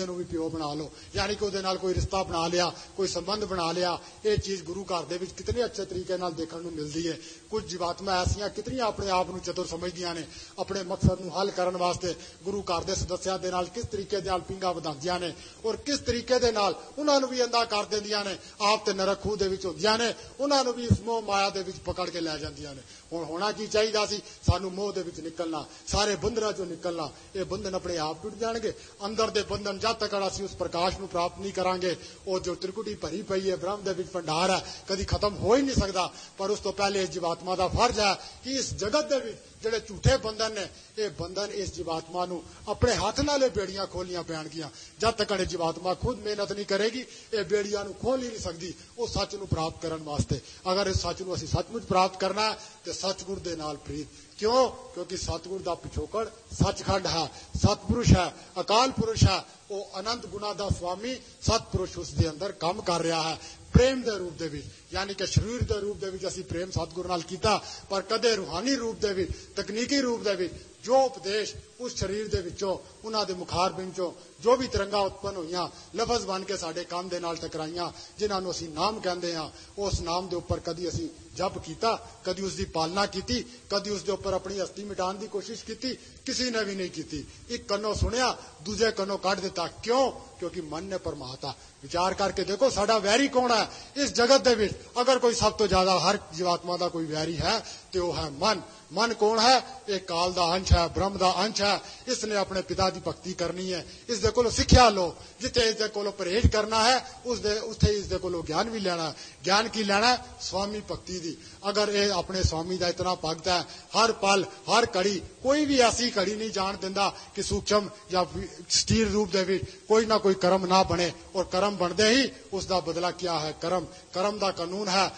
ਨੂੰ ਵੀ ਪਿਓ ਬਣਾ ਲਓ, ਯਾਨੀ ਕਿ ਉਹਦੇ ਨਾਲ ਕੋਈ ਰਿਸ਼ਤਾ ਬਣਾ ਲਿਆ, ਕੋਈ ਸੰਬੰਧ ਬਣਾ ਲਿਆ। ਇਹ ਚੀਜ਼ ਗੁਰੂ ਘਰ ਦੇ ਵਿੱਚ ਕਿਤਨੇ ਅੱਛੇ ਤਰੀਕੇ ਨਾਲ ਦੇਖਣ ਨੂੰ ਮਿਲਦੀ ਹੈ। ਕੁਝ ਜੀਵਾਤਮਾ ਐਸੀਆਂ ਕਿਤਨੀਆਂ ਆਪਣੇ ਆਪ ਨੂੰ ਚਤੁਰ ਸਮਝਦੀਆਂ ਨੇ, ਆਪਣੇ ਮਕਸਦ ਨੂੰ ਹੱਲ ਕਰਨ ਵਾਸਤੇ ਗੁਰੂ ਘਰ ਦੇ ਸਦੱਸਿਆਂ ਦੇ ਨਾਲ ਕਿਸ ਤਰੀਕੇ ਦੇ ਨਾਲ ਪਿੰਗਾ ਵਧਾਉਂਦੀਆਂ ਨੇ ਔਰ ਕਿਸ ਤਰੀਕੇ ਦੇ ਨਾਲ ਉਹਨਾਂ ਨੂੰ ਵੀ ਅੰਧਾ ਕਰ ਦਿੰਦੀਆਂ ਨੇ। ਆਪ ਤੇ ਨਰਕ ਖੂਹ ਦੇ ਵਿੱਚ ਹੁੰਦੀਆਂ ਨੇ, ਉਹਨਾਂ ਨੂੰ ਵੀ ਇਸ ਮੋਹ ਮਾਇਆ ਦੇ ਵਿੱਚ ਪਕੜ ਕੇ ਲੈ ਜਾਂਦੀਆਂ ਨੇ। ਹੁਣ ਹੋਣਾ ਕੀ ਚਾਹੀਦਾ ਸੀ? ਸਾਨੂੰ ਮੋਹ ਦੇ ਵਿੱਚ ਨਿਕਲਣਾ, ਸਾਰੇ ਬੰਧਨਾਂ ਚੋਂ ਨਿਕਲਣਾ। ਇਹ ਬੰਧਨ ਆਪਣੇ ਆਪ ਟੁੱਟ ਜਾਣਗੇ। ਅੰਦਰ ਦੇ ਬੰਧਨ ਜਦ ਤੱਕ ਅਸੀਂ ਉਸ ਪ੍ਰਕਾਸ਼ ਨੂੰ ਪ੍ਰਾਪਤ ਨਹੀਂ ਕਰਾਂਗੇ, ਉਹ ਜੋ ਤ੍ਰਿਕੁਟੀ ਭਰੀ ਪਈ ਹੈ ਬ੍ਰਹਮ ਦੇ ਵਿੱਚ ਭੰਡਾਰ ਹੈ, ਕਦੀ ਖਤਮ ਹੋ ਹੀ ਨਹੀਂ ਸਕਦਾ। ਪਰ ਉਸ ਤੋਂ ਪਹਿਲੇ ਇਸ ਜੀਵਾਤਮਾ ਦਾ ਫਰਜ਼ ਹੈ ਕਿ ਇਸ ਜਗਤ ਦੇ ਵਿੱਚ ਜਿਹੜੇ ਝੂਠੇ ਬੰਧਨ ਨੇ, ਇਹ ਬੰਧਨ ਇਸ ਜੀਵਾਤਮਾ ਨੂੰ ਆਪਣੇ ਹੱਥ ਨਾਲ ਇਹ ਬੇੜੀਆਂ ਖੋਲਣੀਆਂ ਪੈਣਗੀਆਂ। ਜਦ ਤੱਕ ਇਹ ਜੀਵਾਤਮਾ ਖੁਦ ਮਿਹਨਤ ਨਹੀਂ ਕਰੇਗੀ, ਇਹ ਬੇੜੀਆਂ ਨੂੰ ਖੋਲ ਹੀ ਨਹੀਂ ਸਕਦੀ ਉਹ ਸੱਚ ਨੂੰ ਪ੍ਰਾਪਤ ਕਰਨ ਵਾਸਤੇ। ਅਗਰ ਇਸ ਸੱਚ ਨੂੰ ਅਸੀਂ ਸੱਚਮੁੱਚ ਪ੍ਰਾਪਤ ਕਰਨਾ ਹੈ ਤੇ ਸਤਿਗੁਰ ਦੇ ਨਾਲ ਪ੍ਰੀਤ। ਕਿਉਂ? ਕਿਉਂਕਿ ਸਤਿਗੁਰ ਦਾ ਪਿਛੋਕੜ ਸੱਚਖੰਡ ਹੈ, ਸਤਪੁਰਸ਼ ਹੈ, ਅਕਾਲ ਪੁਰਸ਼ ਹੈ। ਉਹ ਅਨੰਤ ਗੁਣਾ ਦਾ ਸਵਾਮੀ ਸਤਪੁਰਸ਼ ਉਸ ਦੇ ਅੰਦਰ ਕੰਮ ਕਰ ਰਿਹਾ ਹੈ ਪ੍ਰੇਮ ਦੇ ਰੂਪ ਦੇ ਵਿੱਚ। ਯਾਨੀ ਕਿ ਸਰੀਰ ਦੇ ਰੂਪ ਦੇ ਵਿੱਚ ਅਸੀਂ ਪ੍ਰੇਮ ਸਤਿਗੁਰ ਨਾਲ ਕੀਤਾ, ਪਰ ਕਦੇ ਰੂਹਾਨੀ ਰੂਪ ਦੇ ਵਿੱਚ, ਤਕਨੀਕੀ ਰੂਪ ਦੇ ਵਿੱਚ ਜੋ ਉਪਦੇਸ਼ ਉਸ ਸਰੀਰ ਦੇ ਵਿੱਚੋਂ, ਉਹਨਾਂ ਦੇ ਮੁਖਾਰਬਿੰਦ ਚੋਂ ਜੋ ਵੀ ਤਰੰਗਾਂ ਉਤਪੰਨ ਹੋਈਆਂ, ਲਫ਼ਜ਼ ਬਣ ਕੇ ਸਾਡੇ ਕੰਨ ਦੇ ਨਾਲ ਟਕਰਾਈਆਂ, ਜਿਨ੍ਹਾਂ ਨੂੰ ਅਸੀਂ ਨਾਮ ਕਹਿੰਦੇ ਹਾਂ, ਉਸ ਨਾਮ ਦੇ ਉੱਪਰ ਕਦੀ ਅਸੀਂ ਜਪ ਕੀਤਾ, ਕਦੀ ਉਸ ਦੀ ਪਾਲਣਾ ਕੀਤੀ, ਕਦੀ ਉਸ ਦੇ ਉੱਪਰ ਆਪਣੀ ਹਸਤੀ ਮਿਟਾਉਣ ਦੀ ਕੋਸ਼ਿਸ਼ ਕੀਤੀ? ਕਿਸੇ ਨੇ ਵੀ ਨਹੀਂ ਕੀਤੀ। ਇੱਕ ਕੰਨੋਂ ਸੁਣਿਆ, ਦੂਜੇ ਕੰਨੋਂ ਕੱਢ ਦਿੱਤਾ। ਕਿਉਂ? ਕਿਉਂਕਿ ਮਨ ਨੇ ਪਰਮਾਤਾ। ਵਿਚਾਰ ਕਰਕੇ ਦੇਖੋ ਸਾਡਾ ਵੈਰੀ ਕੌਣ ਹੈ ਇਸ ਜਗਤ ਦੇ ਵਿੱਚ? ਅਗਰ ਕੋਈ ਸਭ ਤੋਂ ਜ਼ਿਆਦਾ ਹਰ ਜੀਵਾਤਮਾ ਦਾ ਕੋਈ ਵੈਰੀ ਹੈ ਤੇ ਉਹ ਹੈ ਮਨ। ਮਨ ਕੌਣ ਹੈ? ਇਹ ਕਾਲ ਦਾ ਅੰਸ਼ ਹੈ, ਬ੍ਰਹਮ ਦਾ ਅੰਸ਼ ਹੈ। ਇਸ ਨੇ ਆਪਣੇ ਪਿਤਾ ਦੀ ਭਗਤੀ ਕਰਨੀ ਹੈ। ਇਸ ਦੇ ਕੋਲੋਂ ਸਿੱਖਿਆ ਲਓ। ਜਿੱਥੇ ਇਸ ਦੇ ਕੋਲੋਂ ਪਰਹੇਜ਼ ਕਰਨਾ ਹੈ ਉੱਥੇ ਇਸ ਦੇ ਕੋਲੋਂ ਗਿਆਨ ਵੀ ਲੈਣਾ। ਗਿਆਨ ਕੀ ਲੈਣਾ? ਸਵਾਮੀ ਭਗਤੀ ਦੀ। ਅਗਰ ਇਹ ਆਪਣੇ ਸਵਾਮੀ ਦਾ ਇਤਨਾ ਭਗਤ ਹੈ, ਹਰ ਪਲ ਹਰ ਘੜੀ, ਕੋਈ ਵੀ ਐਸੀ ਘੜੀ ਨਹੀਂ ਜਾਣ ਦਿੰਦਾ ਕਿ ਸੂਖਸ਼ਮ ਜਾਂ ਸਥਿਰ ਰੂਪ ਦੇ ਵਿੱਚ ਕੋਈ ਨਾ ਕੋਈ ਕਰਮ ਨਾ ਬਣੇ। ਔਰ ਕਰਮ ਬਣਦੇ ਹੀ ਉਸ ਦਾ ਬਦਲਾ ਕੀ ਹੈ? ਕਰਮ ਦਾ ਕਾਨੂੰਨ ਹੈ,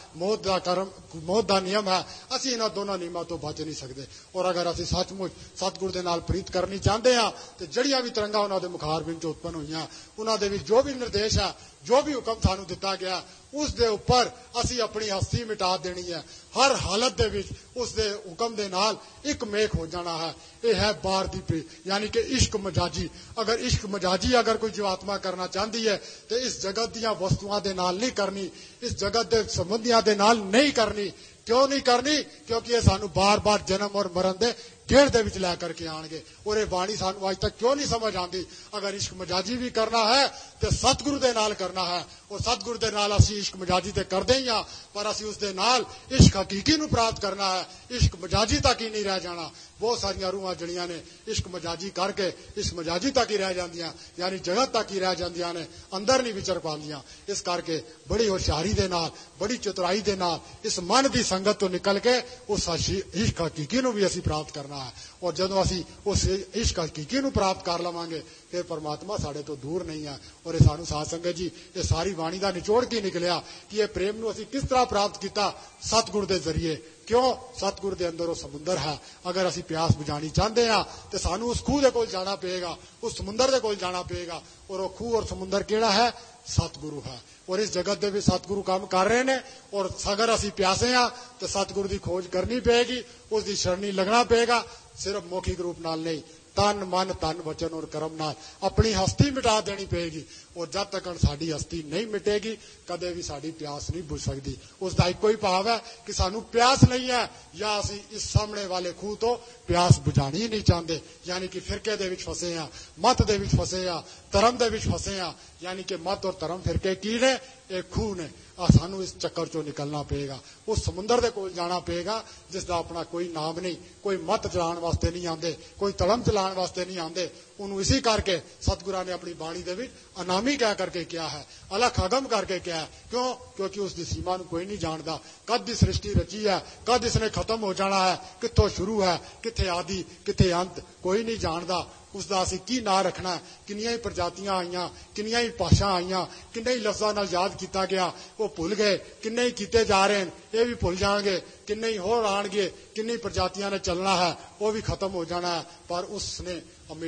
ਮੌਤ ਦਾ ਨਿਯਮ ਹੈ। ਅਸੀਂ ਇਹਨਾਂ ਦੋਨਾਂ ਨਿਯਮਾਂ ਤੋਂ ਬਚ ਨਹੀਂ ਸਕਦੇ। ਔਰ ਅਗਰ ਅਸੀਂ ਸੱਚਮੁੱਚ ਸਤਿਗੁਰ ਦੇ ਨਾਲ ਪ੍ਰੀਤ ਕਰਨੀ ਚਾਹੁੰਦੇ ਹਾਂ ਤੇ ਜਿਹੜੀਆਂ ਵੀ ਤਰੰਗਾਂ ਉਹਨਾਂ ਦੇ ਮੁਖਾਰਬਿੰਦ ਚ ਉਤਪੰਨ ਹੋਈਆਂ, ਉਹਨਾਂ ਦੇ ਵਿੱਚ ਜੋ ਵੀ ਨਿਰਦੇਸ਼ ਹੈ, ਜੋ ਵੀ ਹੁਕਮ ਸਾਨੂੰ ਦਿੱਤਾ ਗਿਆ, ਉਸ ਦੇ ਉੱਪਰ ਅਸੀਂ ਆਪਣੀ ਹਸਤੀ ਮਿਟਾ ਦੇਣੀ ਹੈ। ਹਰ ਹਾਲਤ ਦੇ ਵਿੱਚ ਉਸ ਦੇ ਹੁਕਮ ਦੇ ਨਾਲ ਇੱਕ ਮੇਕ ਹੋ ਜਾਣਾ ਹੈ। ਇਹ ਹੈ ਬਾਰ ਦੀ ਪ੍ਰੀਤ, ਯਾਨੀ ਕਿ ਇਸ਼ਕ ਮਜਾਜੀ। ਅਗਰ ਇਸ਼ਕ ਮਜਾਜੀ ਅਗਰ ਕੋਈ ਜੀਵਾਤਮਾ ਕਰਨਾ ਚਾਹੁੰਦੀ ਹੈ ਤੇ ਇਸ ਜਗਤ ਦੀਆਂ ਵਸਤੂਆਂ ਦੇ ਨਾਲ ਨਹੀਂ ਕਰਨੀ, ਇਸ ਜਗਤ ਦੇ ਸੰਬੰਧੀਆਂ ਦੇ ਨਾਲ ਨਹੀਂ ਕਰਨੀ। ਕਿਉਂ ਨਹੀਂ ਕਰਨੀ? ਕਿਉਂਕਿ ਇਹ ਸਾਨੂੰ ਬਾਰ-ਬਾਰ ਜਨਮ ਔਰ ਮਰਨ ਦੇ ਗੇੜ ਦੇ ਵਿੱਚ ਲੈ ਕਰਕੇ ਆਣਗੇ। ਔਰ ਇਹ ਬਾਣੀ ਸਾਨੂੰ ਅੱਜ ਤੱਕ ਕਿਉਂ ਨਹੀਂ ਸਮਝ ਆਉਂਦੀ? ਅਗਰ ਇਸ਼ਕ ਮਜਾਜੀ ਵੀ ਕਰਨਾ ਹੈ ਤੇ ਸਤਿਗੁਰੂ ਦੇ ਨਾਲ ਕਰਨਾ ਹੈ। ਔਰ ਸਤਿਗੁਰੂ ਦੇ ਨਾਲ ਅਸੀਂ ਇਸ਼ਕ ਮਜਾਜੀ ਤੇ ਕਰਦੇ ਹੀ ਹਾਂ, ਪਰ ਅਸੀਂ ਉਸ ਦੇ ਨਾਲ ਇਸ਼ਕ ਹਕੀਕੀ ਨੂੰ ਪ੍ਰਾਪਤ ਕਰਨਾ ਹੈ। ਇਸ਼ਕ ਮਜਾਜੀ ਤੱਕ ਹੀ ਨਹੀਂ ਰਹਿ ਜਾਣਾ। ਬਹੁਤ ਸਾਰੀਆਂ ਰੂਹਾਂ ਜਿਹੜੀਆਂ ਨੇ ਇਸ਼ਕ ਮਜਾਜੀ ਕਰਕੇ ਇਸ ਮਜਾਜੀ ਤੱਕ ਹੀ ਰਹਿ ਜਾਂਦੀਆਂ, ਯਾਨੀ ਜਗਤ ਤੱਕ ਹੀ ਰਹਿ ਜਾਂਦੀਆਂ ਨੇ, ਅੰਦਰ ਨਹੀਂ ਵਿਚਰ ਪਾਉਂਦੀਆਂ। ਇਸ ਕਰਕੇ ਬੜੀ ਹੁਸ਼ਿਆਰੀ ਦੇ ਨਾਲ, ਬੜੀ ਚਤੁਰਾਈ ਦੇ ਨਾਲ ਇਸ ਮਨ ਦੀ ਸੰਗਤ ਤੋਂ ਨਿਕਲ ਕੇ ਉਸ ਇਸ਼ਕ ਹਕੀਕੀ ਨੂੰ ਵੀ ਅਸੀਂ ਪ੍ਰਾਪਤ ਕਰਨਾ ਹੈ। ਔਰ ਜਦੋਂ ਅਸੀਂ ਉਸ ਇਸ਼ਕ ਹਕੀਕੀ ਨੂੰ ਪ੍ਰਾਪਤ ਕਰ ਲਵਾਂਗੇ ਫਿਰ ਪਰਮਾਤਮਾ ਸਾਡੇ ਤੋਂ ਦੂਰ ਨਹੀਂ ਹੈ। ਔਰ ਇਹ ਸਾਨੂੰ ਸਾਧ ਸੰਗਤ ਜੀ, ਇਹ ਸਾਰੀ ਬਾਣੀ ਦਾ ਨਿਚੋੜ ਕੀ ਨਿਕਲਿਆ ਕਿ ਇਹ ਪ੍ਰੇਮ ਨੂੰ ਅਸੀਂ ਕਿਸ ਤਰ੍ਹਾਂ ਪ੍ਰਾਪਤ ਕੀਤਾ? ਸਤਿਗੁਰ ਦੇ ਜ਼ਰੀਏ। ਕਿਉਂ? ਸਤਿਗੁਰ ਦੇ ਅੰਦਰ ਉਹ ਸਮੁੰਦਰ ਹੈ। ਅਗਰ ਅਸੀਂ ਪਿਆਸ ਬੁਝਾਣੀ ਚਾਹੁੰਦੇ ਹਾਂ ਤੇ ਸਾਨੂੰ ਉਸ ਖੂਹ ਦੇ ਕੋਲ ਜਾਣਾ ਪਏਗਾ, ਉਸ ਸਮੁੰਦਰ ਦੇ ਕੋਲ ਜਾਣਾ ਪਏਗਾ। ਔਰ ਉਹ ਖੂਹ ਔਰ ਸਮੁੰਦਰ ਕਿਹੜਾ ਹੈ? ਸਤਿਗੁਰੂ ਹੈ। ਔਰ ਇਸ ਜਗਤ ਦੇ ਵਿੱਚ ਸਤਿਗੁਰੂ ਕੰਮ ਕਰ ਰਹੇ ਨੇ। ਔਰ ਅਗਰ ਅਸੀਂ ਪਿਆਸੇ ਹਾਂ ਤੇ ਸਤਿਗੁਰੂ ਦੀ ਖੋਜ ਕਰਨੀ ਪਏਗੀ, ਉਸ ਦੀ ਸ਼ਰਣੀ ਲੱਗਣਾ ਪਏਗਾ। ਸਿਰਫ ਮੌਖਿਕ ਰੂਪ ਨਾਲ ਨਹੀਂ, ਤਨ ਮਨ ਧਨ ਵਚਨ ਔਰ ਕਰਮ ਨਾਲ ਆਪਣੀ ਹਸਤੀ ਮਿਟਾ ਦੇਣੀ ਪਏਗੀ। ਔਰ ਜਦ ਤੱਕ ਸਾਡੀ ਹਸਤੀ ਨਹੀਂ ਮਿਟੇਗੀ ਕਦੇ ਵੀ ਸਾਡੀ ਪਿਆਸ ਨਹੀਂ ਬੁਝ ਸਕਦੀ। ਉਸ ਦਾ ਇੱਕੋ ਹੀ ਭਾਵ ਹੈ ਕਿ ਸਾਨੂੰ ਪਿਆਸ ਨਹੀਂ ਹੈ, ਜਾਂ ਅਸੀਂ ਇਸ ਸਾਹਮਣੇ ਵਾਲੇ ਖੂਹ ਤੋਂ ਪਿਆਸ ਬੁਝਾਣੀ ਨਹੀਂ ਚਾਹੁੰਦੇ। ਯਾਨੀ ਕਿ ਫਿਰਕੇ ਦੇ ਵਿੱਚ ਫਸੇ ਆ, ਮਤ ਦੇ ਵਿੱਚ ਫਸੇ ਆ, ਧਰਮ ਦੇ ਵਿੱਚ ਫਸੇ ਆ। ਯਾਨੀ ਕਿ ਮਤ ਔਰ ਧਰਮ ਫਿਰਕੇ ਕੀ ਨੇ? ਇਹ ਖੂਹ ਨੇ। ਸਾਨੂੰ ਇਸ ਚੱਕਰ ਚੋਂ ਨਿਕਲਣਾ ਪਏਗਾ। ਉਸ ਸਮੁੰਦਰ ਦੇ ਕੋਲ ਜਾਣਾ ਪਏਗਾ ਜਿਸ ਦਾ ਆਪਣਾ ਕੋਈ ਨਾਮ ਨਹੀਂ, ਕੋਈ ਮਤ ਚਲਾਉਣ ਵਾਸਤੇ ਨਹੀਂ ਆਉਂਦੇ, ਕੋਈ ਧਰਮ ਚਲਾਉਣ ਵਾਸਤੇ ਨਹੀਂ ਆਉਂਦੇ। ਉਹਨੂੰ ਇਸੇ ਕਰਕੇ ਸਤਿਗੁਰਾਂ ਨੇ ਆਪਣੀ ਬਾਣੀ ਦੇ ਵਿੱਚ ਅਨਾਮੀ ਕਹਿ ਕਰਕੇ ਕਿਹਾ ਹੈ, ਅਲਖ ਅਗਮ ਕਰਕੇ ਕਿਹਾ ਹੈ। ਕਿਉਂ? ਕਿਉਂਕਿ ਉਸ ਦੀ ਸੀਮਾ ਨੂੰ ਕੋਈ ਨਹੀਂ ਜਾਣਦਾ। ਕਦ ਦੀ ਸ੍ਰਿਸ਼ਟੀ ਰਚੀ ਹੈ, ਕਦ ਇਸਨੇ ਖਤਮ ਹੋ ਜਾਣਾ ਹੈ, ਕਿੱਥੋਂ ਸ਼ੁਰੂ ਹੈ, ਕਿੱਥੇ ਆਦਿ, ਕਿੱਥੇ ਅੰਤ, ਕੋਈ ਨਹੀਂ ਜਾਣਦਾ। ਉਸ ਦਾ ਅਸੀਂ ਕੀ ਨਾਂ ਰੱਖਣਾ? ਕਿੰਨੀਆਂ ਹੀ ਪ੍ਰਜਾਤੀਆਂ ਆਈਆਂ, ਕਿੰਨੀਆਂ ਹੀ ਭਾਸ਼ਾ ਆਈਆਂ, ਕਿੰਨੇ ਹੀ ਲਫ਼ਜ਼ਾਂ ਨਾਲ ਯਾਦ ਕੀਤਾ ਗਿਆ, ਉਹ ਭੁੱਲ ਗਏ। ਕਿੰਨੇ ਹੀ ਕੀਤੇ ਜਾ ਰਹੇ ਨੇ, ਇਹ ਵੀ ਭੁੱਲ ਜਾਣਗੇ। ਕਿੰਨੇ ਹੀ ਹੋਰ ਆਣਗੇ, ਕਿੰਨੀ ਪ੍ਰਜਾਤੀਆਂ ਨੇ ਚੱਲਣਾ ਹੈ, ਉਹ ਵੀ ਖਤਮ ਹੋ ਜਾਣਾ ਹੈ। ਪਰ ਉਸ ਨੇ ਹਮੇਸ਼ਾ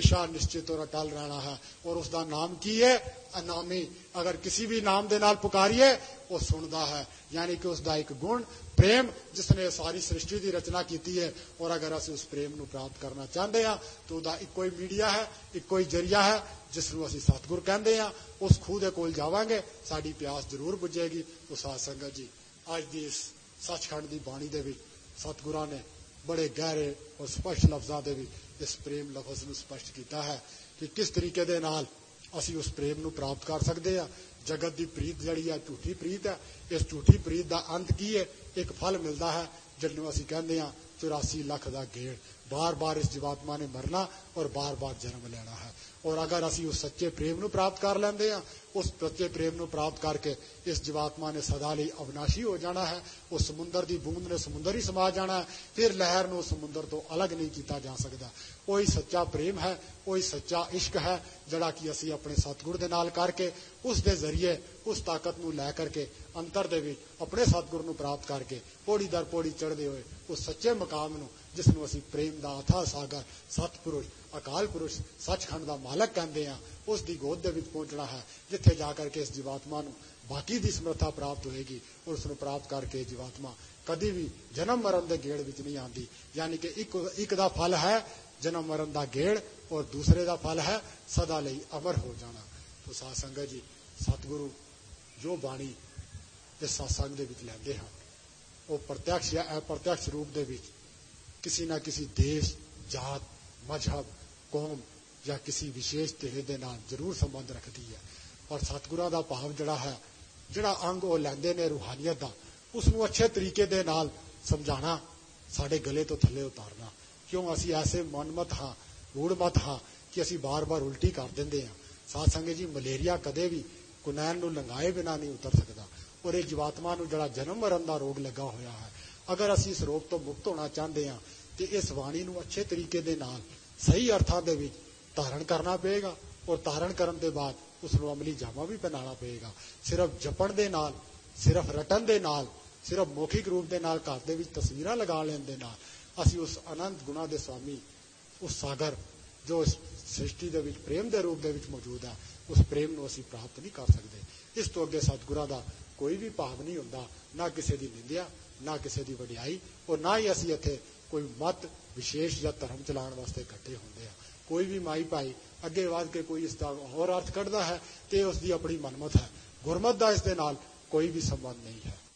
निश्चित और अटल रहना है। और उसका नाम की है अनामी। अगर किसी भी नाम के नाल पुकारिए वो सुनता है, यानी कि उसका एक गुण प्रेम जिसने सारी सृष्टि की रचना की है। और अगर अस उस प्रेम को प्राप्त करना चाहते हैं तो उसका इको ही मीडिया है, इको ही जरिया है जिसनों असीं सतगुर कहते हैं। उस खूह के कोल जावांगे साडी प्यास जरूर बुझेगी। तो साध संगत जी, अज की इस सचखंड की बाणी दे विच सतगुरां ने बड़े गहरे और स्पष्ट लफ्जां दे विच इस प्रेम लफज नूं स्पष्ट किया है कि किस तरीके दे नाल असीं उस प्रेम नूं प्राप्त कर सकते हैं। जगत की प्रीत जिहड़ी है झूठी प्रीत है। इस झूठी प्रीत का अंत की है? एक फल मिलता है जिन्होंने असीं कहते हैं 84 लाख का गेड़। बार बार इस जीवात्मा ने मरना और बार बार जन्म लेना है। और अगर असीं उस सच्चे प्रेम नूं प्राप्त कर लेंदे हैं, उस सच्चे प्रेम नूं प्राप्त करके इस जीवात्मा ने सदा लई अविनाशी हो जाना है। उस समुंदर की बूंद ने समुंदर ही समा जाना है। फिर लहर नूं समुंदर तो अलग नहीं किया जा सकता। वही सच्चा प्रेम है, वही सच्चा इश्क है जिहड़ा कि असीं अपने सतगुर दे नाल करके उस दे जरिए उस ताकत नूं लै करके अंतर दे विच अपने सतगुर नूं प्राप्त करके पौड़ी दर पौड़ी चढ़दे होए उस सच्चे मकाम नूं जिसनूं असीं प्रेम दा अथाह सागर सतपुरुष अकाल पुरुष सचखंड दा मालक कहते हैं, उस दी गोद दे विच पहुंचना है जिथे जाकर के इस जीवात्मा नूं बाकी दी समर्था प्राप्त होएगी। और उसनूं प्राप्त करके जीवात्मा कदी भी जन्म मरण दे गेड़ विच नहीं आती। यानी कि एक दा फल है जन्म मरण दा गेड़ और दूसरे दा फल है सदा लई अमर हो जाना। तो साध संगत जी, सतगुरु जो बाणी इस सत्संग दे विच लैंदे हैं वो प्रत्यक्ष या अप्रत्यक्ष रूप दे विच किसी ना किसी देश जात मजहब कौम या किसी विशेष धिरे दे नाल जरूर संबंध रखती है। और सतगुरां दा भाव जिहड़ा है, जिहड़ा अंग वो लैंदे ने रूहानियत दा, उसनूं अच्छे तरीके दे नाल समझाना, साडे गले तो थल्ले उतारना। क्यों असीं ऐसे मनमत हाँ, मूढ़मत हाँ कि असीं बार बार उल्टी कर दिंदे हां। साध संगत जी, मलेरिया कदे भी कुनैन नूं लंघाए बिना नहीं उतर सकता। और इस जीवात्मा नूं जिहड़ा जन्म मरण दा रोग लगा होया है, अगर असीं इस रोग तो मुक्त होना चाहते हैं तो इस वाणी नूं अच्छे तरीके दे नाल सही अर्थां दे विच धारण करना पेगा। और धारण करन दे बाद उसनूं अमली जामा भी पहनाना पेगा। सिर्फ जपण दे नाल, सिर्फ रटन दे नाल, सिर्फ मौखिक रूप दे नाल घर दे विच तस्वीरां लगा लैण दे नाल असीं उस अनंत गुणा दे स्वामी, उस सागर जो इस सृष्टि दे विच प्रेम दे रूप दे विच मौजूद है, उस प्रेम नूं असीं प्राप्त नहीं कर सकते। इस तो अगे सतगुरां दा कोई भी भाव नहीं हुंदा, ना किसी की निंदिया, ना किसी की वडियाई, और ना ही असीं इत्थे कोई मत विशेष या धर्म चलाउण वास्ते इकट्ठे हुंदे आ। कोई भी माई भाई अगे वध के कोई इसका होर अर्थ कढ़दा है तो उसकी अपनी मनमत है। गुरमत का इस दे नाल कोई भी संबंध नहीं है।